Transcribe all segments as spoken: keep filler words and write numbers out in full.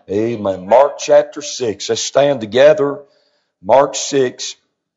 Amen. Mark chapter six. Let's stand together. Mark six.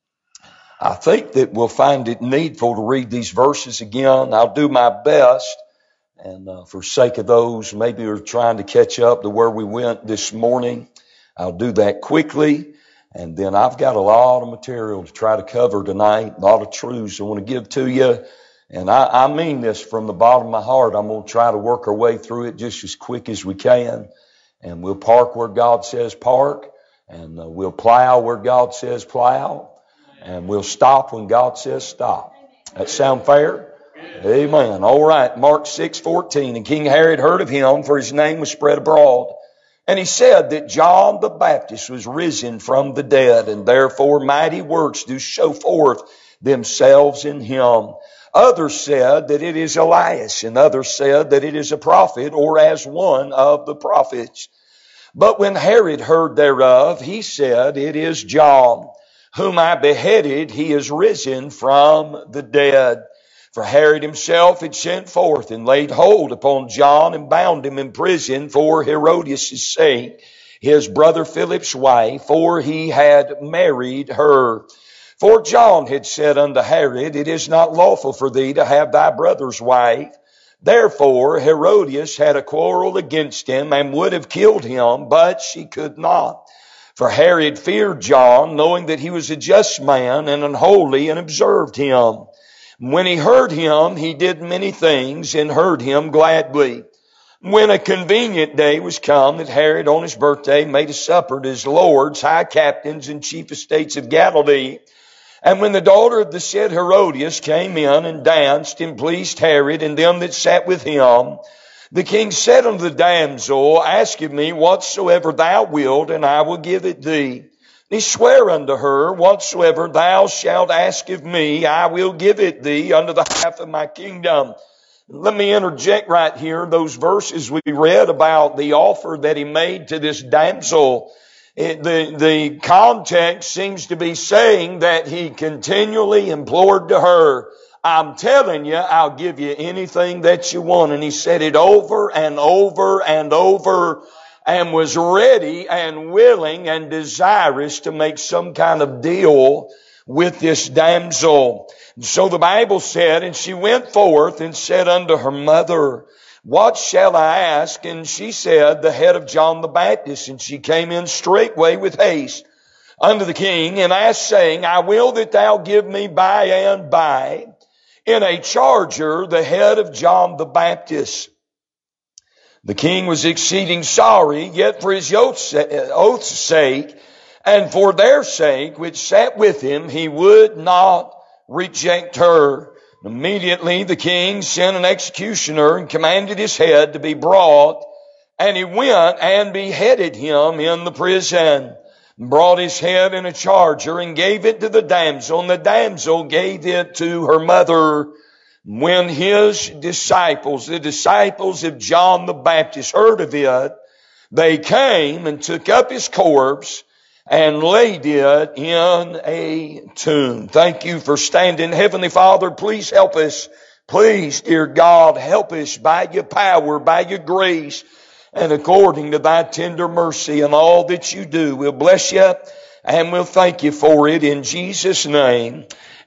I think that we'll find it needful to read these verses again. I'll do my best. And uh, for sake of those, maybe we're trying to catch up to where we went this morning. I'll do that quickly. And then I've got a lot of material to try to cover tonight, a lot of truths I want to give to you. And I, I mean this from the bottom of my heart. I'm going to try to work our way through it just as quick as we can. And we'll park where God says park. And uh, we'll plow where God says plow. And we'll stop when God says stop. That sound fair? Amen. All right. Mark six fourteen. And King Herod heard of him, for his name was spread abroad. And he said that John the Baptist was risen from the dead, and therefore mighty works do show forth themselves in him. Others said that it is Elias, and others said that it is a prophet, or as one of the prophets. But when Herod heard thereof, he said, it is John, whom I beheaded. He is risen from the dead. For Herod himself had sent forth and laid hold upon John and bound him in prison for Herodias' sake, his brother Philip's wife, for he had married her. For John had said unto Herod, it is not lawful for thee to have thy brother's wife. Therefore Herodias had a quarrel against him and would have killed him, but she could not. For Herod feared John, knowing that he was a just man and unholy, and observed him. When he heard him, he did many things and heard him gladly. When a convenient day was come that Herod on his birthday made a supper to his lords, high captains, and chief estates of Galilee. And when the daughter of the said Herodias came in and danced and pleased Herod and them that sat with him, the king said unto the damsel, ask of me whatsoever thou wilt, and I will give it thee. He sware unto her, whatsoever thou shalt ask of me, I will give it thee unto the half of my kingdom. Let me interject right here those verses we read about the offer that he made to this damsel. It, the, the context seems to be saying that he continually implored to her, I'm telling you, I'll give you anything that you want. And he said it over and over and over, and was ready and willing and desirous to make some kind of deal with this damsel. And so the Bible said, and she went forth and said unto her mother, what shall I ask? And she said, the head of John the Baptist. And she came in straightway with haste unto the king, and asked, saying, I will that thou give me by and by in a charger the head of John the Baptist. The king was exceeding sorry, yet for his oath's sake, and for their sake, which sat with him, he would not reject her. Immediately the king sent an executioner and commanded his head to be brought, and he went and beheaded him in the prison, brought his head in a charger, and gave it to the damsel, and the damsel gave it to her mother. When his disciples, the disciples of John the Baptist, heard of it, they came and took up his corpse and laid it in a tomb. Thank you for standing. Heavenly Father, please help us. Please, dear God, help us by your power, by your grace, and according to thy tender mercy and all that you do. We'll bless you and we'll thank you for it in Jesus' name.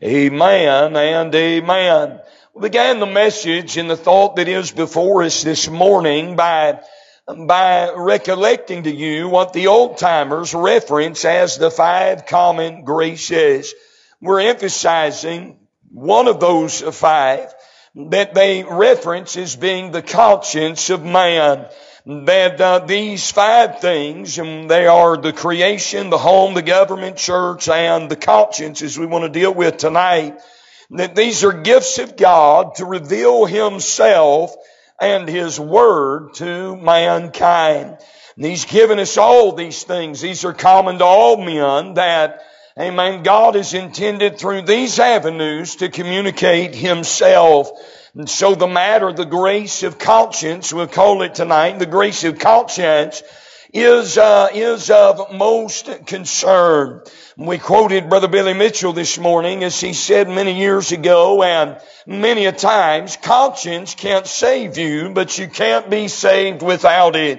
Amen and amen. We began the message and the thought that is before us this morning by, by recollecting to you what the old timers reference as the five common graces. We're emphasizing one of those five that they reference as being the conscience of man. That uh, these five things, and they are the creation, the home, the government, church, and the conscience, as we want to deal with tonight, that these are gifts of God to reveal himself and his word to mankind. And he's given us all these things. These are common to all men, that, amen, God has intended through these avenues to communicate himself. And so the matter, the grace of conscience, we'll call it tonight, the grace of conscience is uh, is of most concern. We quoted Brother Billy Mitchell this morning as he said many years ago, and many a times, conscience can't save you, but you can't be saved without it.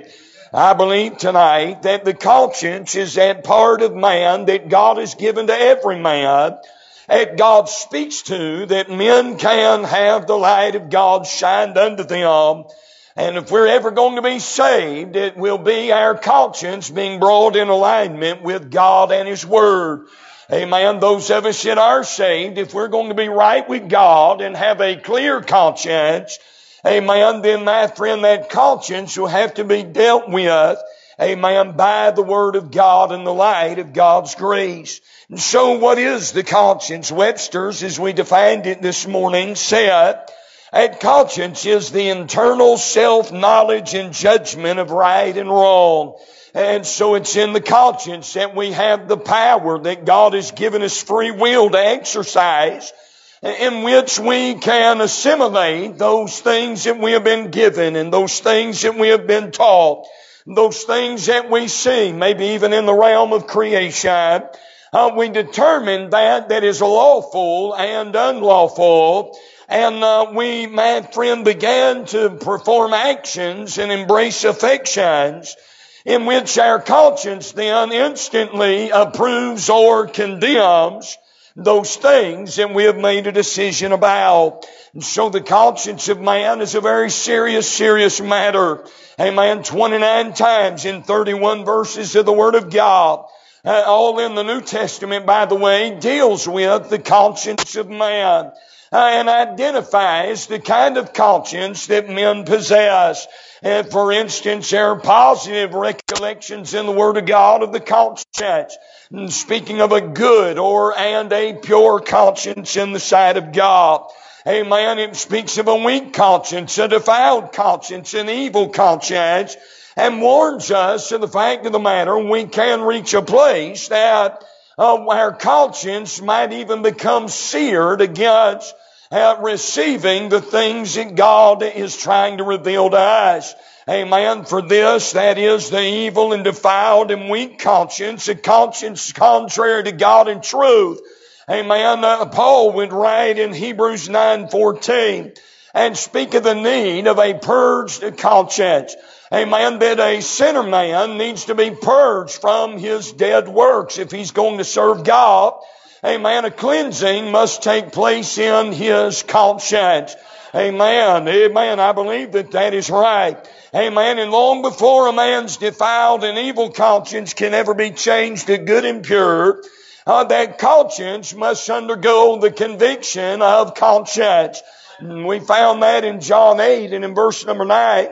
I believe tonight that the conscience is that part of man that God has given to every man, that God speaks to, that men can have the light of God shined unto them. And if we're ever going to be saved, it will be our conscience being brought in alignment with God and His Word. Amen. Those of us that are saved, if we're going to be right with God and have a clear conscience, amen, then my friend, that conscience will have to be dealt with, amen, by the Word of God and the light of God's grace. And so what is the conscience? Webster's, as we defined it this morning, said, that conscience is the internal self-knowledge and judgment of right and wrong. And so it's in the conscience that we have the power that God has given us free will to exercise, in which we can assimilate those things that we have been given and those things that we have been taught, those things that we see, maybe even in the realm of creation. Uh, we determine that that is lawful and unlawful. And uh, we, my friend, began to perform actions and embrace affections in which our conscience then instantly approves or condemns those things that we have made a decision about. And so the conscience of man is a very serious, serious matter. Amen. twenty-nine times in thirty-one verses of the Word of God, uh, all in the New Testament, by the way, deals with the conscience of man. Uh, and identifies the kind of conscience that men possess. And for instance, there are positive recollections in the Word of God of the conscience. And speaking of a good or and a pure conscience in the sight of God. Amen. It speaks of a weak conscience, a defiled conscience, an evil conscience, and warns us of the fact of the matter we can reach a place that Uh, our conscience might even become seared against uh, receiving the things that God is trying to reveal to us. Amen. For this, that is the evil and defiled and weak conscience, a conscience contrary to God and truth. Amen. Uh, Paul would write in Hebrews nine fourteen and speak of the need of a purged conscience. Amen, that a sinner man needs to be purged from his dead works if he's going to serve God. Amen, a cleansing must take place in his conscience. Amen, amen, I believe that that is right. Amen, and long before a man's defiled and evil conscience can ever be changed to good and pure, uh, that conscience must undergo the conviction of conscience. And we found that in John eight and in verse number nine.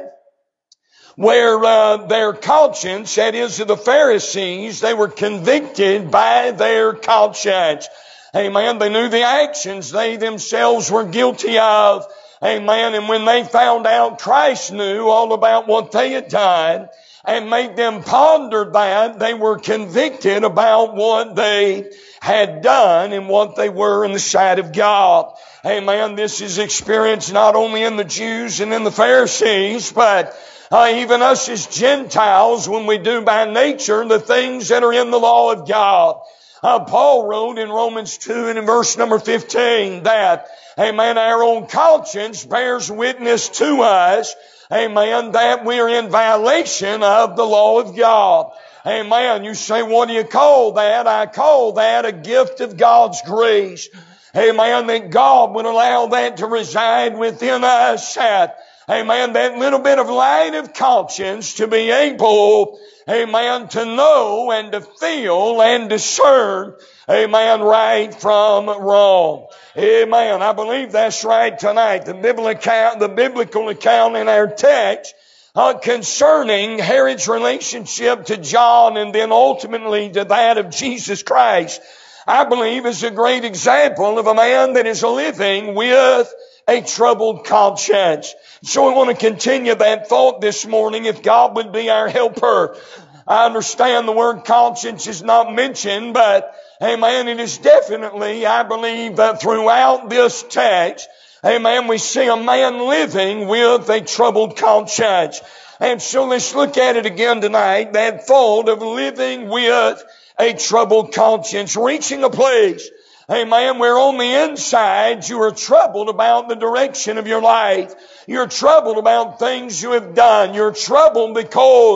Where uh, their conscience, that is of the Pharisees, they were convicted by their conscience. Amen. They knew the actions they themselves were guilty of. Amen. And when they found out Christ knew all about what they had done and made them ponder that, they were convicted about what they had done and what they were in the sight of God. Amen. This is experienced not only in the Jews and in the Pharisees, but Uh, even us as Gentiles, when we do by nature the things that are in the law of God. Uh, Paul wrote in Romans two and in verse number fifteen that, amen, our own conscience bears witness to us, amen, that we are in violation of the law of God. Amen. You say, what do you call that? I call that a gift of God's grace. Amen. That God would allow that to reside within us. That Amen, that little bit of light of conscience to be able, amen, to know and to feel and discern, amen, right from wrong. Amen. I believe that's right tonight. The biblical account, the biblical account in our text uh, concerning Herod's relationship to John and then ultimately to that of Jesus Christ, I believe is a great example of a man that is living with a troubled conscience. So we want to continue that thought this morning, if God would be our helper. I understand the word conscience is not mentioned, but amen, it is definitely, I believe, that throughout this text, amen, we see a man living with a troubled conscience. And so let's look at it again tonight, that thought of living with a troubled conscience, reaching a place, amen, where on the inside you are troubled about the direction of your life. You're troubled about things you have done. You're troubled because,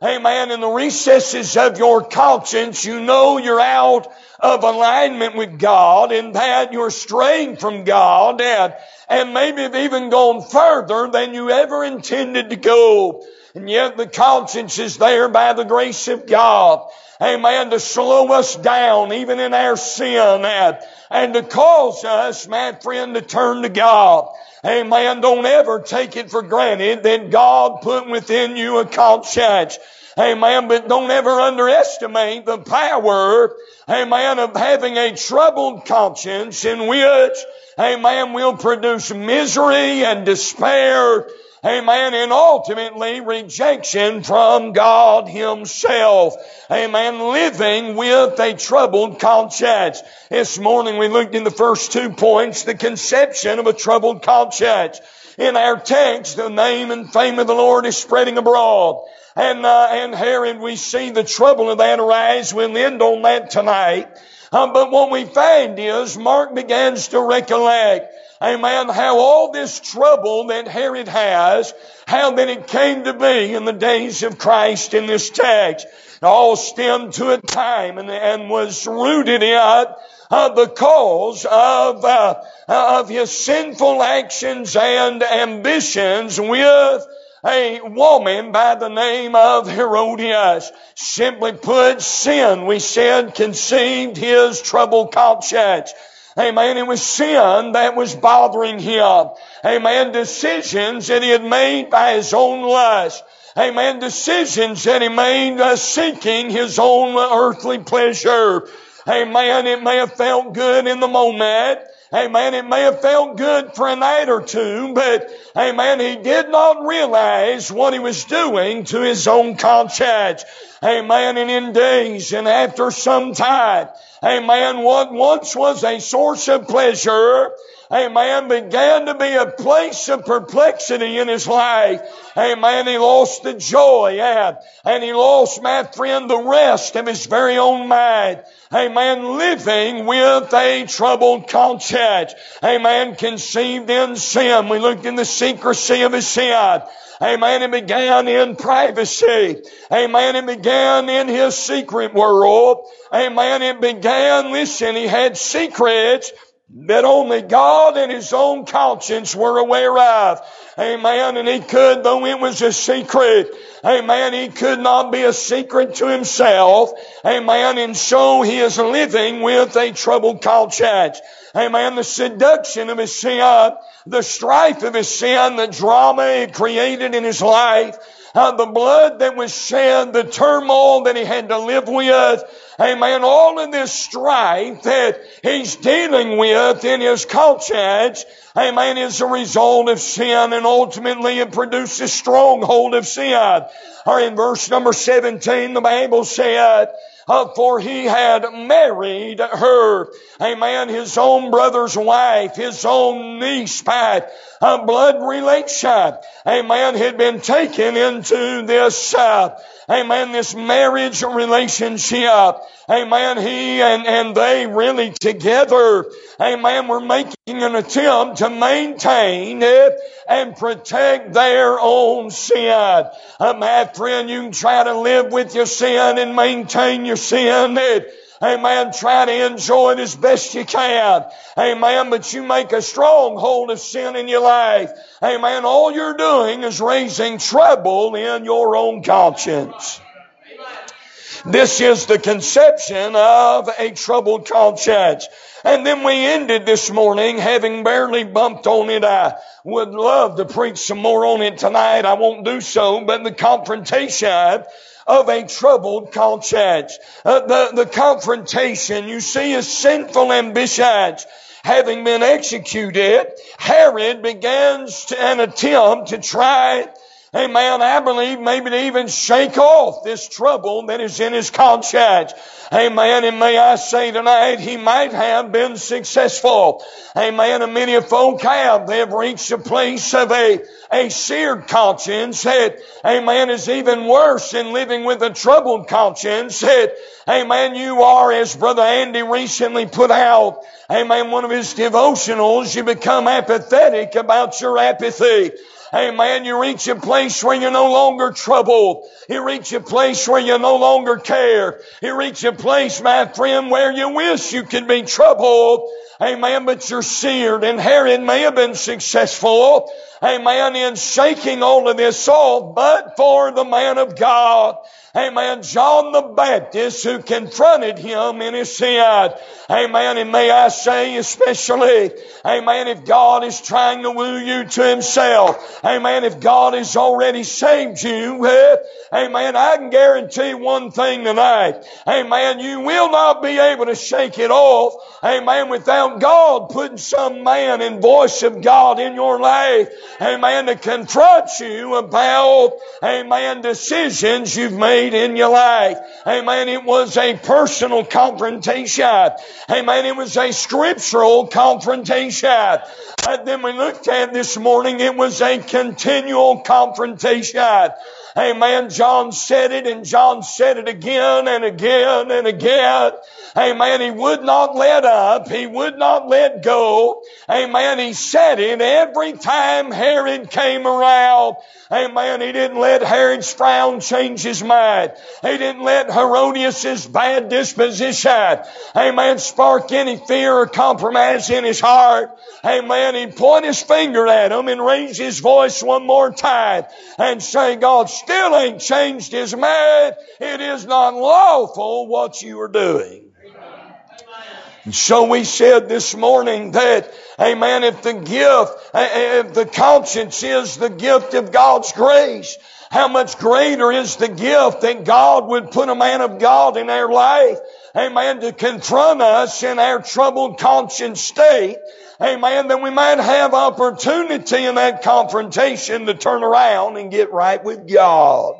amen, in the recesses of your conscience, you know you're out of alignment with God and that you're straying from God and, and maybe have even gone further than you ever intended to go. And yet the conscience is there by the grace of God, amen, to slow us down even in our sin and, and to cause us, my friend, to turn to God. Amen. Don't ever take it for granted that God put within you a conscience. Amen. But don't ever underestimate the power, amen, of having a troubled conscience in which, amen, will produce misery and despair, amen, and ultimately rejection from God Himself. Amen. Living with a troubled conscience. This morning we looked in the first two points, the conception of a troubled conscience. In our text, the name and fame of the Lord is spreading abroad. And, uh, and Herod, we see the trouble of that arise. We'll end on that tonight. Uh, but what we find is Mark begins to recollect, amen, how all this trouble that Herod has, how that it came to be in the days of Christ in this text. It all stemmed to a time and, and was rooted in uh, the cause of, uh, of his sinful actions and ambitions with a woman by the name of Herodias. Simply put, sin, we said, conceived his troubled conscience. Amen. It was sin that was bothering him. Amen. Decisions that he had made by his own lust. Amen. Decisions that he made uh, seeking his own earthly pleasure. Amen. It may have felt good in the moment. Amen. It may have felt good for a night or two, but, amen, he did not realize what he was doing to his own conscience. Amen. And in days and after some time, amen, what once was a source of pleasure, amen, began to be a place of perplexity in his life. Amen. He lost the joy and, and he lost, my friend, the rest of his very own mind. Amen. Living with a troubled conscience. Amen. Conceived in sin. We looked in the secrecy of his sin. Amen. It began in privacy. Amen. It began in his secret world. Amen. It began, listen, he had secrets that only God and his own conscience were aware of. Amen. And he could, though it was a secret, amen, he could not be a secret to himself. Amen. And so he is living with a troubled conscience. Amen. The seduction of his sin, the strife of his sin, the drama he created in his life, Uh, the blood that was shed, the turmoil that he had to live with, amen, all of this strife that he's dealing with in his conscience, amen, is a result of sin, and ultimately it produces a stronghold of sin. Or in verse number seventeen, the Bible said, Uh, for he had married her. Amen. His own brother's wife, his own niece by a blood relation. Amen. Had been taken into this, uh, amen, this marriage relationship. Amen. He and, and they really together, amen, were making an attempt to maintain it and protect their own sin. Uh, my friend, you can try to live with your sin and maintain your sin. Amen. Try to enjoy it as best you can. Amen. But you make a stronghold of sin in your life. Amen. All you're doing is raising trouble in your own conscience. This is the conception of a troubled conscience. And then we ended this morning, having barely bumped on it. I would love to preach some more on it tonight. I won't do so, but the confrontation of a troubled conscience. Uh, the, the confrontation, you see, is sinful ambitions having been executed. Herod begins to, an attempt to try, amen, I believe maybe to even shake off this trouble that is in his conscience. Amen. And may I say tonight, he might have been successful. Amen. And many folk have. They have reached a place of a, a seared conscience that, amen, is even worse than living with a troubled conscience. That, amen, you are, as Brother Andy recently put out, amen, one of his devotionals, you become apathetic about your apathy. Amen. You reach a place where you're no longer troubled. You reach a place where you no longer care. You reach a place, my friend, where you wish you could be troubled. Amen. But you're seared. And Herod may have been successful, amen, in shaking all of this off, but for the man of God, amen, John the Baptist, who confronted him in his sin. Amen. And may I say especially, amen, if God is trying to woo you to Himself, amen, if God has already saved you, amen, I can guarantee one thing tonight. Amen. You will not be able to shake it off, amen, without God putting some man and voice of God in your life, amen, to confront you about, amen, decisions you've made in your life. Amen. It was a personal confrontation. Amen. It was a scriptural confrontation. And then we looked at this morning, it was a continual confrontation. Amen. John said it, and John said it again and again and again. Amen. He would not let up. He would not let go. Amen. He said it every time Herod came around. Amen. He didn't let Herod's frown change his mind. He didn't let Herodias' bad disposition, amen, spark any fear or compromise in his heart. Amen. He'd point his finger at him and raise his voice one more time and say, God still ain't changed His mind. It is not lawful what you are doing. And so we said this morning that, amen, if the gift, if the conscience is the gift of God's grace, how much greater is the gift that God would put a man of God in our life, amen, to confront us in our troubled conscience state, amen, then we might have opportunity in that confrontation to turn around and get right with God.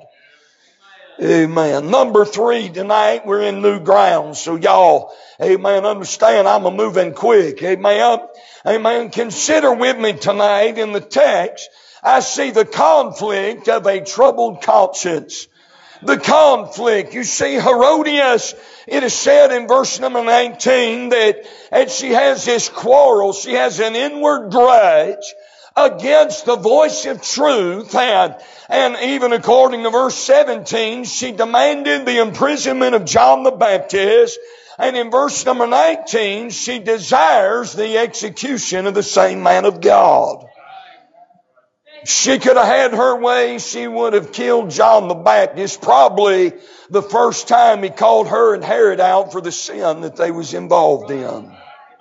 Amen. Number three, tonight we're in new ground. So y'all, amen, understand I'm a moving quick. Amen. Amen. Consider with me tonight in the text, I see the conflict of a troubled conscience. The conflict. You see, Herodias, it is said in verse number nineteen that, that she has this quarrel. She has an inward grudge against the voice of truth, and and even according to verse seventeen, she demanded the imprisonment of John the Baptist, and in verse number nineteen, she desires the execution of the same man of God. She could have had her way. She would have killed John the Baptist, probably the first time he called her and Herod out for the sin that they was involved in.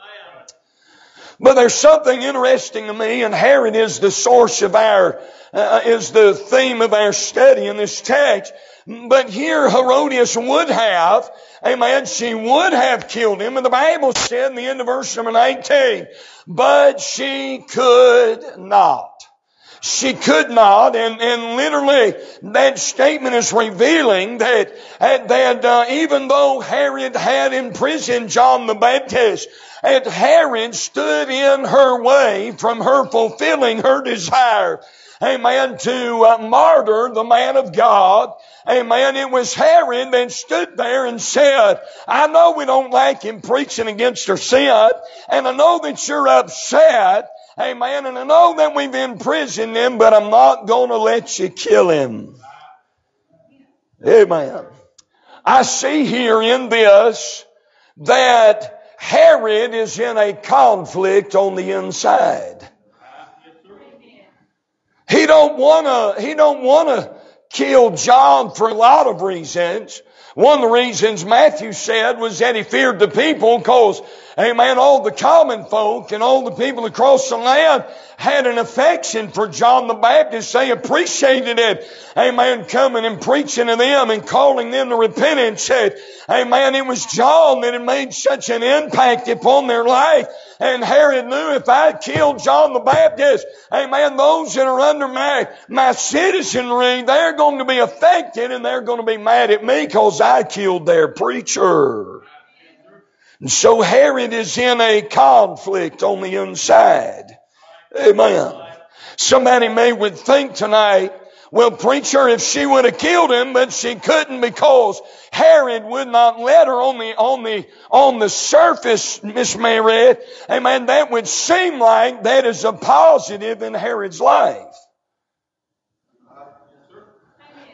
But there's something interesting to me, and Herod is the source of our, uh, is the theme of our study in this text. But here Herodias would have, amen, she would have killed him. And the Bible said in the end of verse number nineteen, but she could not. She could not, and, and literally that statement is revealing that, that uh, even though Herod had imprisoned John the Baptist, and Herod stood in her way from her fulfilling her desire, amen, to uh, martyr the man of God. Amen. It was Herod that stood there and said, I know we don't like him preaching against her sin, and I know that you're upset. Amen. And I know that we've imprisoned him, but I'm not going to let you kill him. Amen. I see here in this that Herod is in a conflict on the inside. He don't want to, he don't want to kill John for a lot of reasons. One of the reasons Matthew said was that he feared the people because, amen, all the common folk and all the people across the land had an affection for John the Baptist. They appreciated it, amen, coming and preaching to them and calling them to repentance. Said, amen, it was John that had made such an impact upon their life. And Herod knew if I killed John the Baptist, amen, those that are under my, my citizenry, they're going to be affected and they're going to be mad at me because I killed their preacher. And so Herod is in a conflict on the inside. Amen. Somebody may would think tonight, well, preacher, if she would have killed him, but she couldn't because Herod would not let her on the, on the, on the surface, Miss Mary. Amen. That would seem like that is a positive in Herod's life.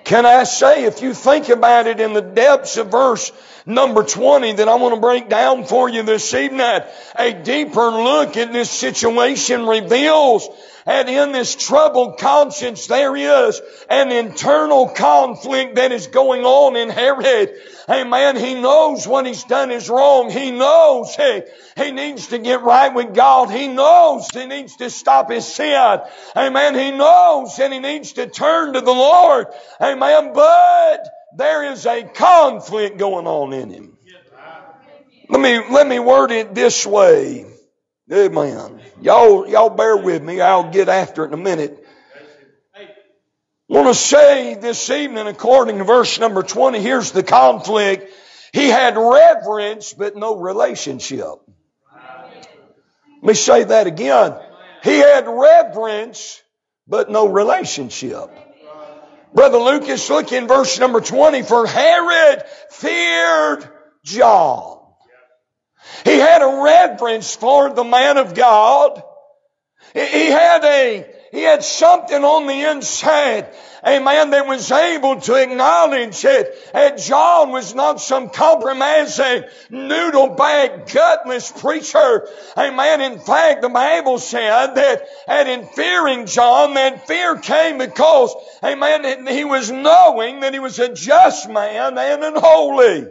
Can I say, if you think about it in the depths of verse number twenty that I want to break down for you this evening, a deeper look at this situation reveals and in this troubled conscience there is an internal conflict that is going on in Herod. Amen. He knows what he's done is wrong. He knows he, he needs to get right with God. He knows he needs to stop his sin. Amen. He knows that he needs to turn to the Lord. Amen. But there is a conflict going on in him. Let me, let me word it this way. Amen. Y'all, y'all bear with me. I'll get after it in a minute. I want to say this evening, according to verse number twenty, here's the conflict. He had reverence, but no relationship. Let me say that again. He had reverence, but no relationship. Brother Lucas, look in verse number twenty. For Herod feared John. He had a reverence for the man of God. He had a, he had something on the inside, a man that was able to acknowledge that, that John was not some compromising, noodle bag, gutless preacher. Amen. In fact, the Bible said that, that in fearing John, that fear came because, amen, he was knowing that he was a just man and an holy.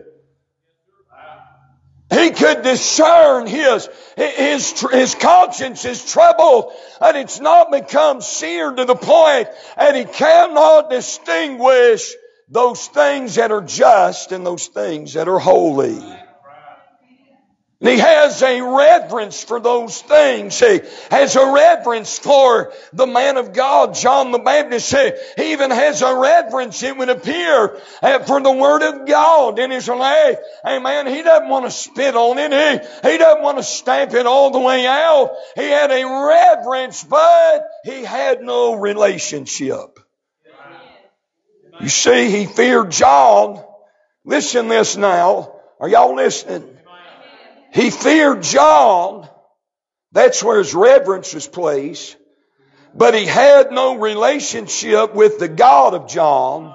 He could discern his, his, his conscience is troubled, and it's not become seared to the point that he cannot distinguish those things that are just and those things that are holy. And he has a reverence for those things. He has a reverence for the man of God, John the Baptist. He even has a reverence, it would appear, for the Word of God in his life. Amen. He doesn't want to spit on it. He, he doesn't want to stamp it all the way out. He had a reverence, but he had no relationship. You see, he feared John. Listen this now. Are y'all listening? He feared John. That's where his reverence was placed. But he had no relationship with the God of John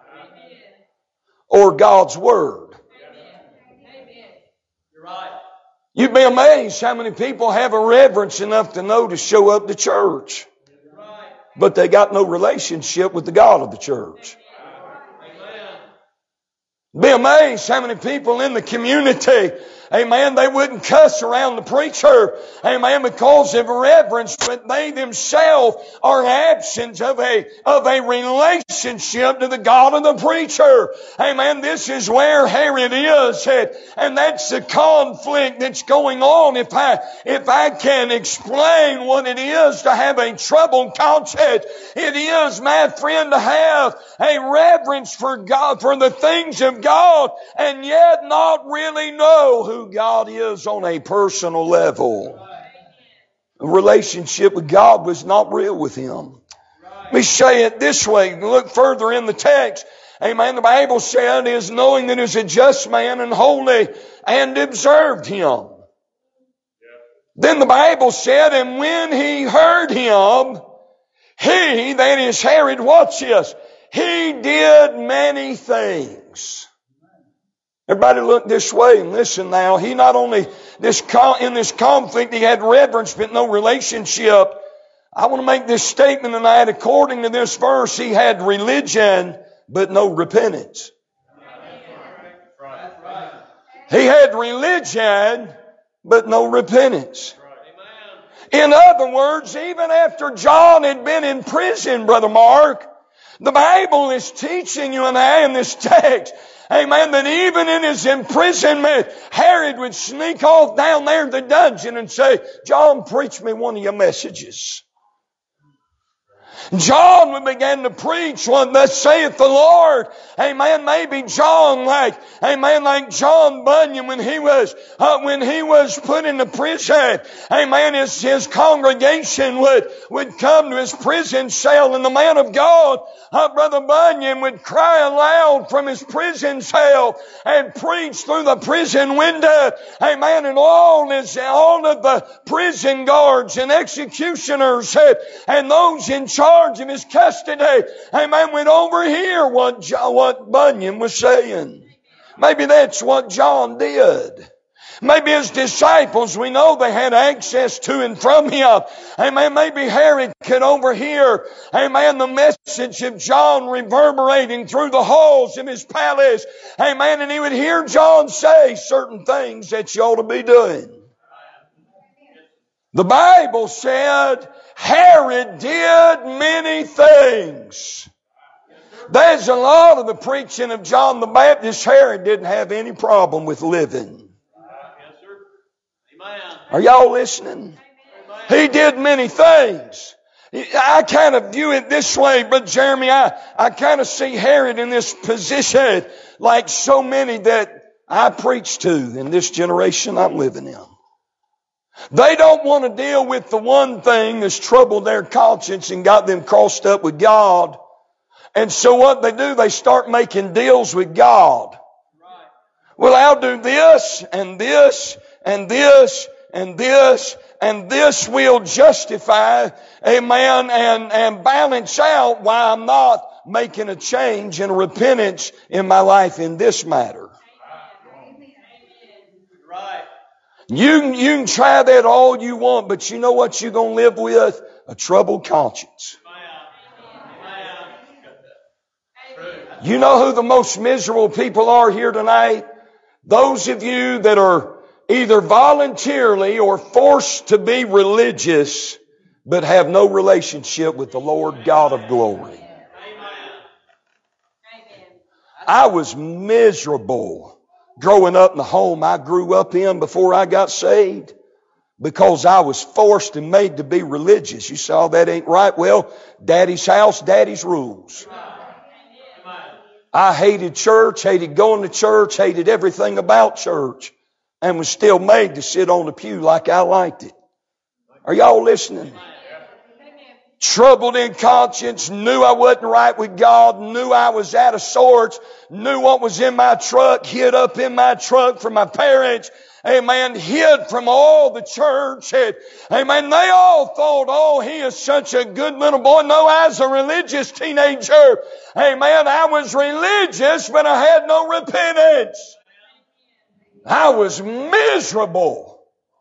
or God's Word. You'd be amazed how many people have a reverence enough to know to show up to church, but they got no relationship with the God of the church. Be amazed how many people in the community, amen, they wouldn't cuss around the preacher, amen, because of reverence, but they themselves are absent of a, of a relationship to the God of the preacher. Amen. This is where Herod is, and that's the conflict that's going on. If I, if I can explain what it is to have a troubled conscience, it is, my friend, to have a reverence for God, for the things of God, and yet not really know who God is on a personal level. A relationship with God was not real with him. Let me say it this way. Look further in the text. Amen. The Bible said is knowing that he was a just man and holy and observed him. Then the Bible said, and when he heard him, he, that is Herod, watch this, he did many things. Everybody look this way and listen now. He not only, this in this conflict, he had reverence but no relationship. I want to make this statement tonight. According to this verse, he had religion but no repentance. He had religion but no repentance. In other words, even after John had been in prison, Brother Mark, the Bible is teaching you and I in this text, amen, that even in his imprisonment, Herod would sneak off down there in the dungeon and say, John, preach me one of your messages. John would begin to preach what thus saith the Lord. Amen. Maybe John, like, amen, like John Bunyan when he was, uh, when he was put into prison. Amen. His, his congregation would, would come to his prison cell, and the man of God, uh, Brother Bunyan, would cry aloud from his prison cell and preach through the prison window. Amen. And all his, all of the prison guards and executioners and, and those in charge charge of his custody, amen, went over here what, John, what Bunyan was saying. Maybe that's what John did. Maybe his disciples, we know they had access to and from him. Amen. Maybe Herod could overhear, amen, the message of John reverberating through the halls of his palace. Amen. And he would hear John say certain things that you ought to be doing. The Bible said Herod did many things. There's a lot of the preaching of John the Baptist. Herod didn't have any problem with living. Are y'all listening? He did many things. I kind of view it this way, Brother Jeremy. I, I kind of see Herod in this position like so many that I preach to in this generation I'm living in. They don't want to deal with the one thing that's troubled their conscience and got them crossed up with God. And so what they do, they start making deals with God. Well, I'll do this and this and this and this and this will justify, amen, and, and balance out why I'm not making a change and a repentance in my life in this matter. You, you can try that all you want, but you know what you're going to live with? A troubled conscience. You know who the most miserable people are here tonight? Those of you that are either voluntarily or forced to be religious, but have no relationship with the Lord God of glory. I was miserable growing up in the home I grew up in before I got saved because I was forced and made to be religious. You say, oh, that ain't right. Well, Daddy's house, Daddy's rules. I hated church, hated going to church, hated everything about church, and was still made to sit on the pew like I liked it. Are y'all listening? Troubled in conscience, knew I wasn't right with God, knew I was out of sorts, knew what was in my truck, hid up in my truck from my parents, amen, hid from all the church, and, amen, they all thought, oh, he is such a good little boy. No, I was a religious teenager, amen, I was religious, but I had no repentance. I was miserable.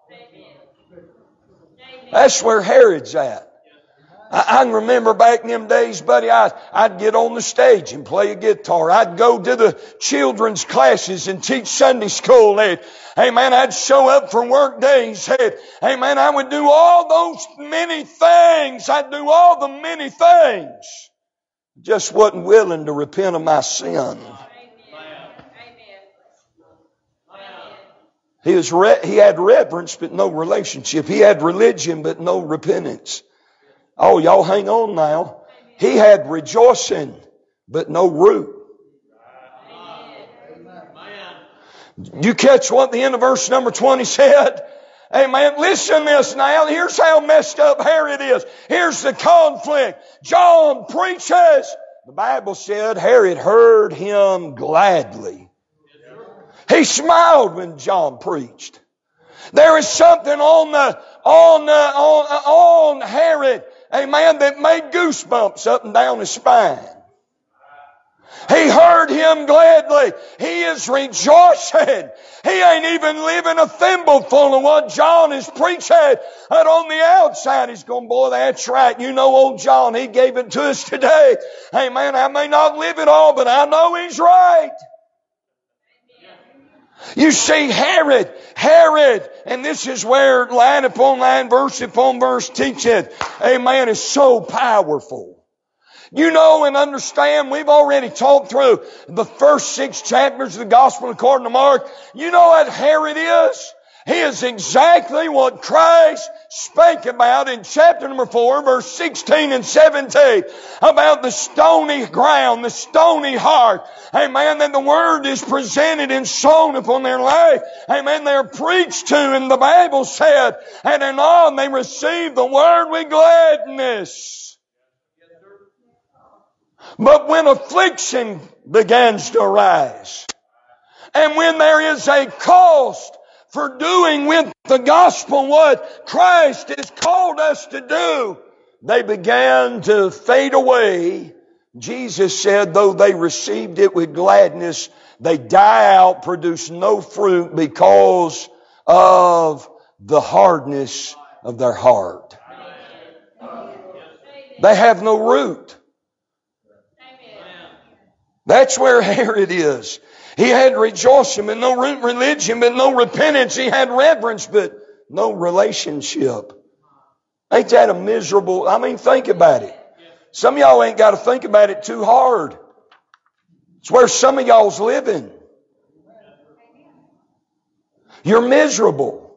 That's where Herod's at. I, I can remember back in them days, buddy, I, I'd get on the stage and play a guitar. I'd go to the children's classes and teach Sunday school. And, hey man, I'd show up for work days. And, hey man, I would do all those many things. I'd do all the many things. Just wasn't willing to repent of my sin. He was re- he had reverence but no relationship. He had religion but no repentance. Oh, y'all hang on now. He had rejoicing but no root. You catch what the end of verse number twenty said? Amen. Listen to this now. Here's how messed up Herod is. Here's the conflict. John preaches. The Bible said Herod heard him gladly. He smiled when John preached. There is something on the, on, uh, on, on Herod, amen, that made goosebumps up and down his spine. He heard him gladly. He is rejoicing. He ain't even leaving a thimbleful of what John is preaching. But on the outside, he's going, boy, that's right. You know old John, he gave it to us today. Amen. I may not live it all, but I know he's right. You see, Herod, Herod, and this is where line upon line, verse upon verse teaching, amen, is so powerful. You know and understand, we've already talked through the first six chapters of the Gospel according to Mark. You know what Herod is? He is exactly what Christ spake about in chapter number four, verse sixteen and seventeen, about the stony ground, the stony heart. Amen. That the word is presented and sown upon their life. Amen. They're preached to, and the Bible said, and anon they receive the word with gladness. But when affliction begins to arise, and when there is a cost for doing with the gospel what Christ has called us to do, they began to fade away. Jesus said, though they received it with gladness, they die out, produce no fruit because of the hardness of their heart. They have no root. That's where Herod is. He had rejoicing but no root, religion but no repentance. He had reverence but no relationship. Ain't that a miserable... I mean, think about it. Some of y'all ain't got to think about it too hard. It's where some of y'all's living. You're miserable.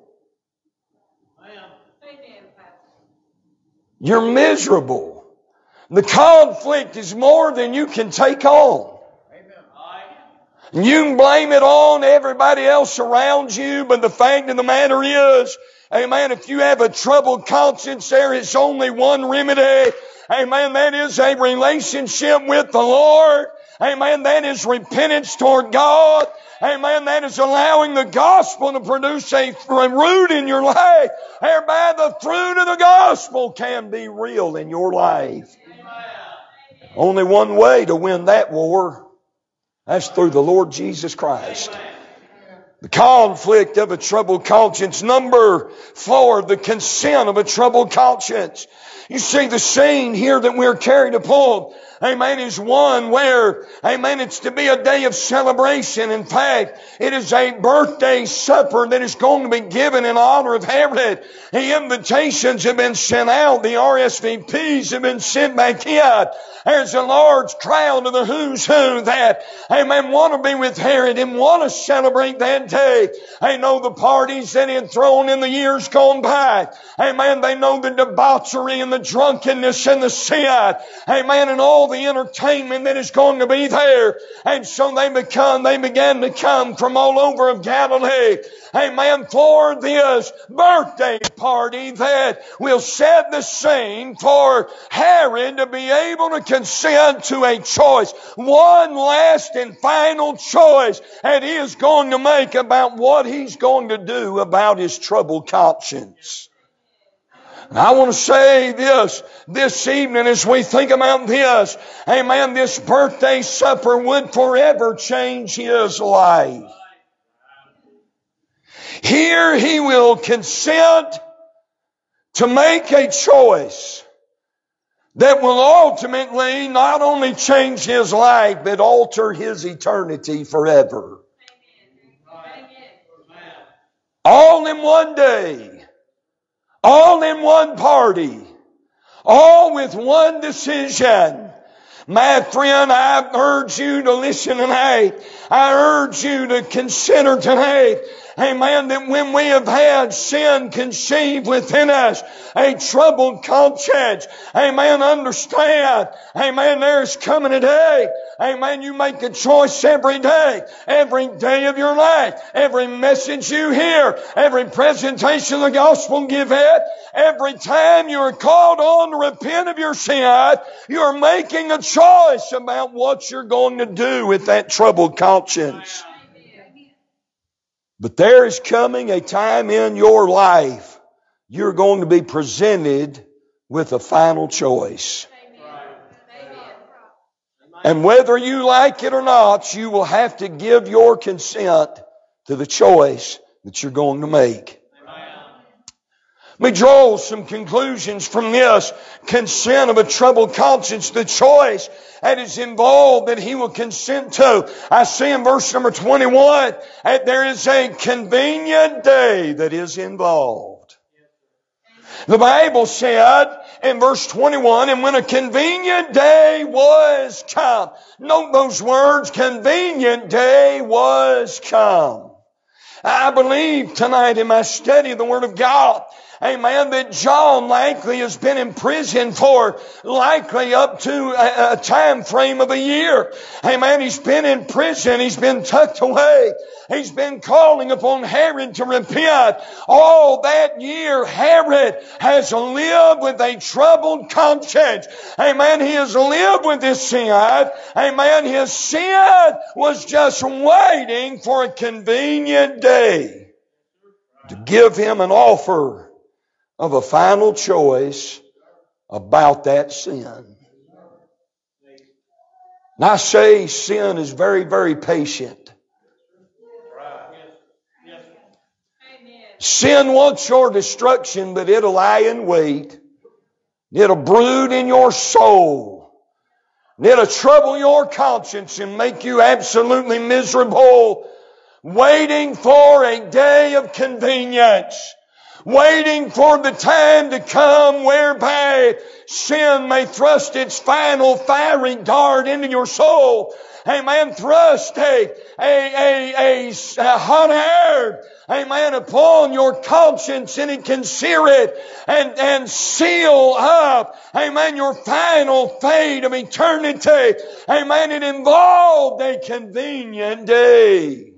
You're miserable. The conflict is more than you can take on. And you can blame it on everybody else around you, but the fact of the matter is, amen, if you have a troubled conscience, there is only one remedy. Amen, that is a relationship with the Lord. Amen, that is repentance toward God. Amen, that is allowing the gospel to produce a root in your life. Whereby the fruit of the gospel can be real in your life. Only one way to win that war. That's through the Lord Jesus Christ. The conflict of a troubled conscience. Number four, the consent of a troubled conscience. You see, the scene here that we're carried upon, amen, is one where, amen, it's to be a day of celebration. In fact, it is a birthday supper that is going to be given in honor of Herod. The invitations have been sent out. The R S V Ps have been sent back in. There's a large crowd of the who's who that, amen, want to be with Herod and want to celebrate that day. They know the parties that he had thrown in the years gone by. Amen, they know the debauchery and the drunkenness and the sin. Amen, and all the entertainment that is going to be there. And so they become, they began to come from all over of Galilee. Amen, for this birthday party that will set the scene for Herod to be able to consent to a choice. One last and final choice that he is going to make about what he's going to do about his troubled conscience. And I want to say this, this evening as we think about this, amen, this birthday supper would forever change his life. Here he will consent to make a choice that will ultimately not only change his life, but alter his eternity forever. All in one day. All in one party. All with one decision. My friend, I urge you to listen tonight. I urge you to consider tonight, amen, that when we have had sin conceived within us, a troubled conscience, amen, understand, amen, there's coming a day, amen, you make a choice every day, every day of your life, every message you hear, every presentation of the gospel give it, every time you are called on to repent of your sin, you are making a choice about what you're going to do with that troubled conscience. But there is coming a time in your life you're going to be presented with a final choice. And whether you like it or not, you will have to give your consent to the choice that you're going to make. Let me draw some conclusions from this consent of a troubled conscience, the choice that is involved that he will consent to. I see in verse number twenty-one that there is a convenient day that is involved. The Bible said in verse twenty-one, and when a convenient day was come. Note those words, convenient day was come. I believe tonight in my study of the Word of God, amen, that John likely has been in prison for likely up to a, a time frame of a year. Amen, he's been in prison. He's been tucked away. He's been calling upon Herod to repent. All that year, Herod has lived with a troubled conscience. Amen, he has lived with his sin. Amen, his sin was just waiting for a convenient day to give him an offer of a final choice about that sin. And I say sin is very, very patient. Sin wants your destruction, but it'll lie in wait. It'll brood in your soul. It'll trouble your conscience and make you absolutely miserable, waiting for a day of convenience, waiting for the time to come whereby sin may thrust its final fiery dart into your soul. Amen. Thrust a, a, a, a, a hot air, amen, upon your conscience, and it can sear it and, and seal up, amen, your final fate of eternity. Amen. It involved a convenient day.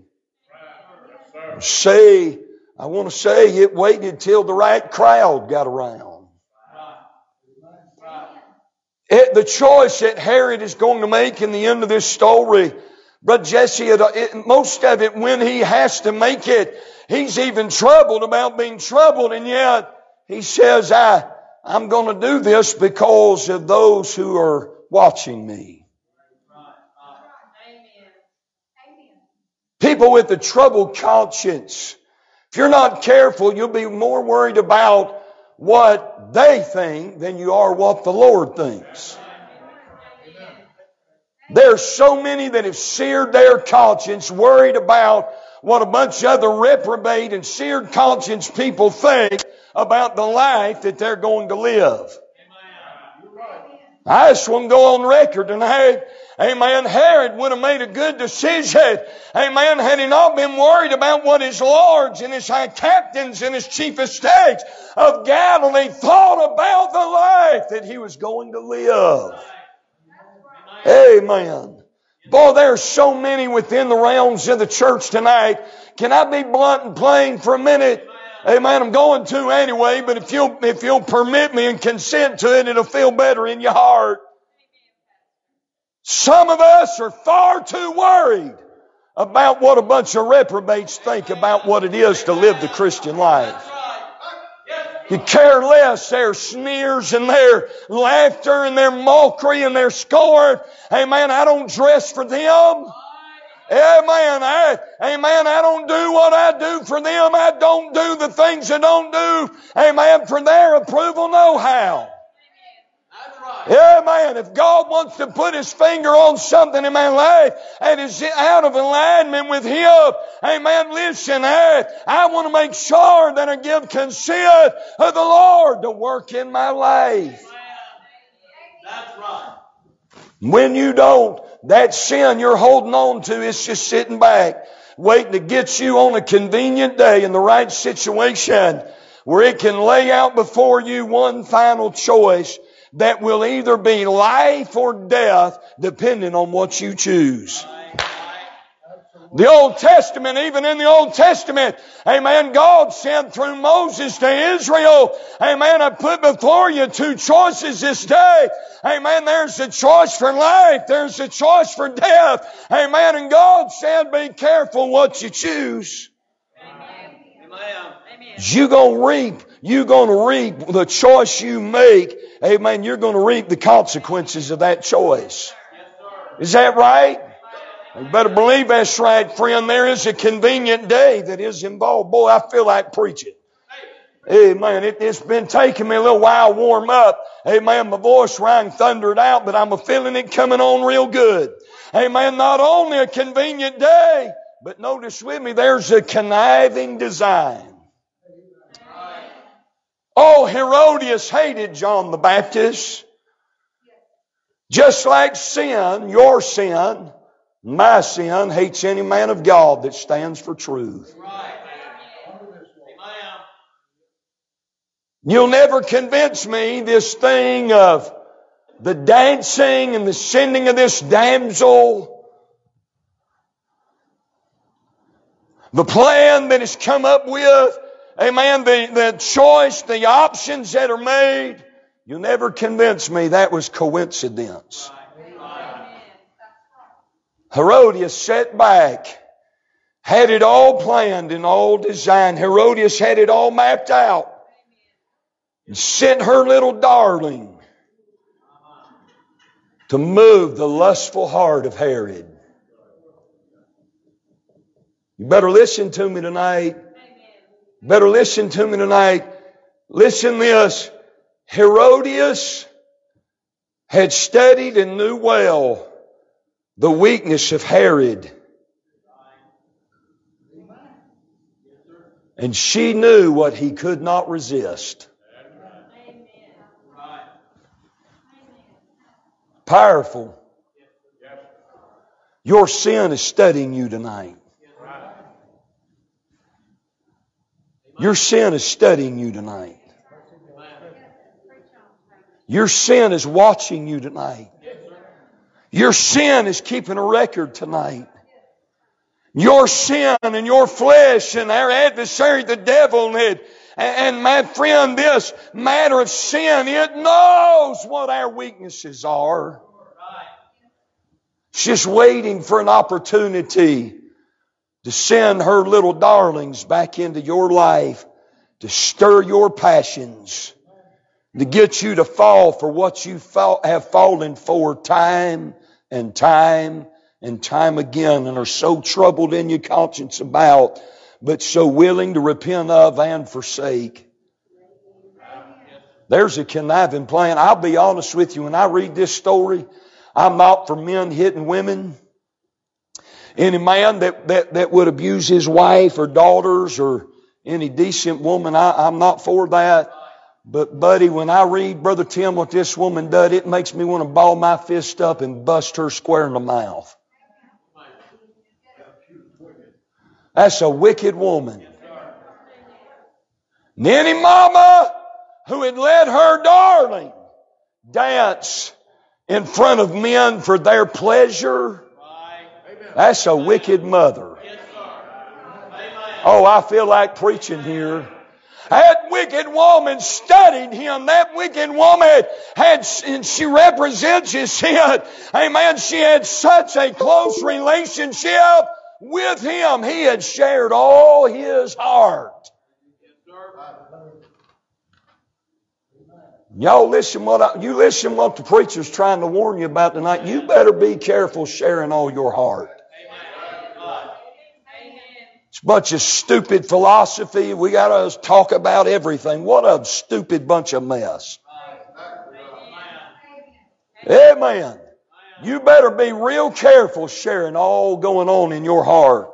Say, I want to say it waited till the right crowd got around. It, the choice that Herod is going to make in the end of this story, Brother Jesse, it, it, most of it when he has to make it, he's even troubled about being troubled, and yet he says, I, I'm going to do this because of those who are watching me. People with a troubled conscience, if you're not careful, you'll be more worried about what they think than you are what the Lord thinks. There's so many that have seared their conscience, worried about what a bunch of other reprobate and seared conscience people think about the life that they're going to live. I just want to go on record tonight. Amen. Herod would have made a good decision. Amen. Had he not been worried about what his lords and his high captains and his chief estates of Galilee thought about the life that he was going to live. Amen. Boy, there's so many within the realms of the church tonight. Can I be blunt and plain for a minute? Amen. I'm going to anyway, but if you'll, if you'll permit me and consent to it, it'll feel better in your heart. Some of us are far too worried about what a bunch of reprobates think about what it is to live the Christian life. You care less their sneers and their laughter and their mockery and their scorn. Amen. I don't dress for them. Amen. I, amen. I don't do what I do for them. I don't do the things I don't do. Amen. For their approval, no how. Amen. If God wants to put His finger on something in my life and is out of alignment with Him, amen, listen, I, I want to make sure that I give consent of the Lord to work in my life. That's right. When you don't, that sin you're holding on to is just sitting back, waiting to get you on a convenient day in the right situation where it can lay out before you one final choice that will either be life or death, depending on what you choose. The Old Testament, even in the Old Testament, amen, God said through Moses to Israel, amen, I put before you two choices this day. Amen, there's a choice for life, there's a choice for death. Amen, and God said, be careful what you choose. Amen. You're going to reap, you're going to reap the choice you make. Amen, you're going to reap the consequences of that choice. Is that right? You better believe that's right, friend. There is a convenient day that is involved. Boy, I feel like preaching. Amen. It, it's been taking me a little while to warm up. Amen. My voice rang thundered out, but I'm a feeling it coming on real good. Amen. Not only a convenient day, but notice with me, there's a conniving design. Oh, Herodias hated John the Baptist. Just like sin, your sin, my sin, hates any man of God that stands for truth. You'll never convince me this thing of the dancing and the sending of this damsel, the plan that has come up with, amen, the, the choice, the options that are made, you'll never convince me that was coincidence. Herodias sat back, had it all planned and all designed. Herodias had it all mapped out. And sent her little darling to move the lustful heart of Herod. You better listen to me tonight. Better listen to me tonight. Listen to this. Herodias had studied and knew well the weakness of Herod. And she knew what he could not resist. Powerful. Your sin is studying you tonight. Your sin is studying you tonight. Your sin is watching you tonight. Your sin is keeping a record tonight. Your sin and your flesh and our adversary, the devil, and, and my friend, this matter of sin, it knows what our weaknesses are. It's just waiting for an opportunity to send her little darlings back into your life, to stir your passions, to get you to fall for what you have fallen for time and time and time again, and are so troubled in your conscience about, but so willing to repent of and forsake. There's a conniving plan. I'll be honest with you, when I read this story, I'm not for men hitting women. Any man that, that, that would abuse his wife or daughters or any decent woman, I, I'm not for that. But buddy, when I read, Brother Tim, what this woman did, it makes me want to ball my fist up and bust her square in the mouth. That's a wicked woman. And any mama who had let her darling dance in front of men for their pleasure, that's a wicked mother. Oh, I feel like preaching here. That wicked woman studied him. That wicked woman had, and she represents his sin. Amen. She had such a close relationship with him. He had shared all his heart. Y'all listen what I, you listen what the preacher's trying to warn you about tonight. You better be careful sharing all your heart. It's a bunch of stupid philosophy. We got to talk about everything. What a stupid bunch of mess. Amen. You better be real careful sharing all going on in your heart.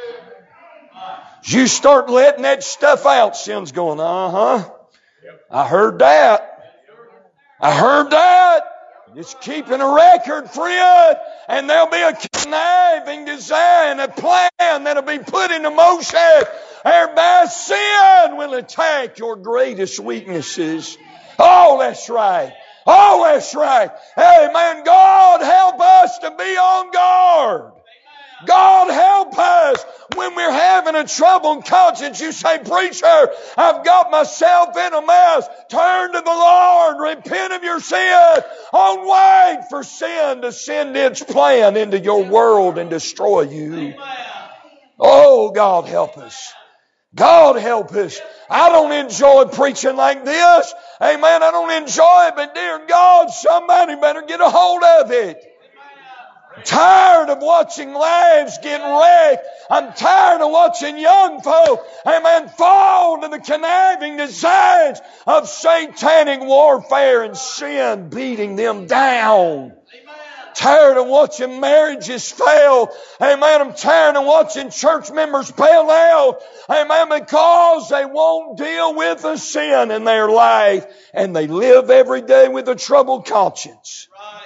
As you start letting that stuff out, sin's going, uh-huh. I heard that. I heard that. It's keeping a record, friend. And there'll be a conniving design, a plan that'll be put into motion. Whereby sin will attack your greatest weaknesses. Oh, that's right. Oh, that's right. Amen. God help us to be on guard. God help us when we're having a troubled conscience. You say, preacher, I've got myself in a mess. Turn to the Lord. Repent of your sin. Don't wait for sin to send its plan into your world and destroy you. Oh, God help us. God help us. I don't enjoy preaching like this. Amen. I don't enjoy it, but dear God, somebody better get a hold of it. I'm tired of watching lives get wrecked. I'm tired of watching young folk, amen, fall to the conniving designs of satanic warfare and sin beating them down. Tired of watching marriages fail. Amen. I'm tired of watching church members bail out. Amen. Because they won't deal with the sin in their life. And they live every day with a troubled conscience.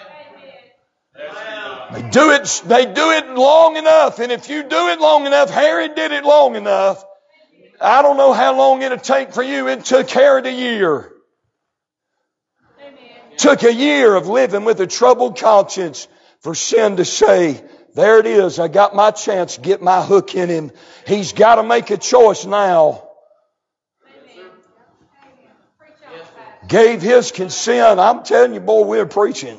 They do it, they do it long enough. And if you do it long enough, Herod did it long enough. I don't know how long it'll take for you. It took Herod a year. Took a year of living with a troubled conscience for sin to say, there it is, I got my chance, get my hook in him. He's got to make a choice now. Gave his consent. I'm telling you, boy, we're preaching.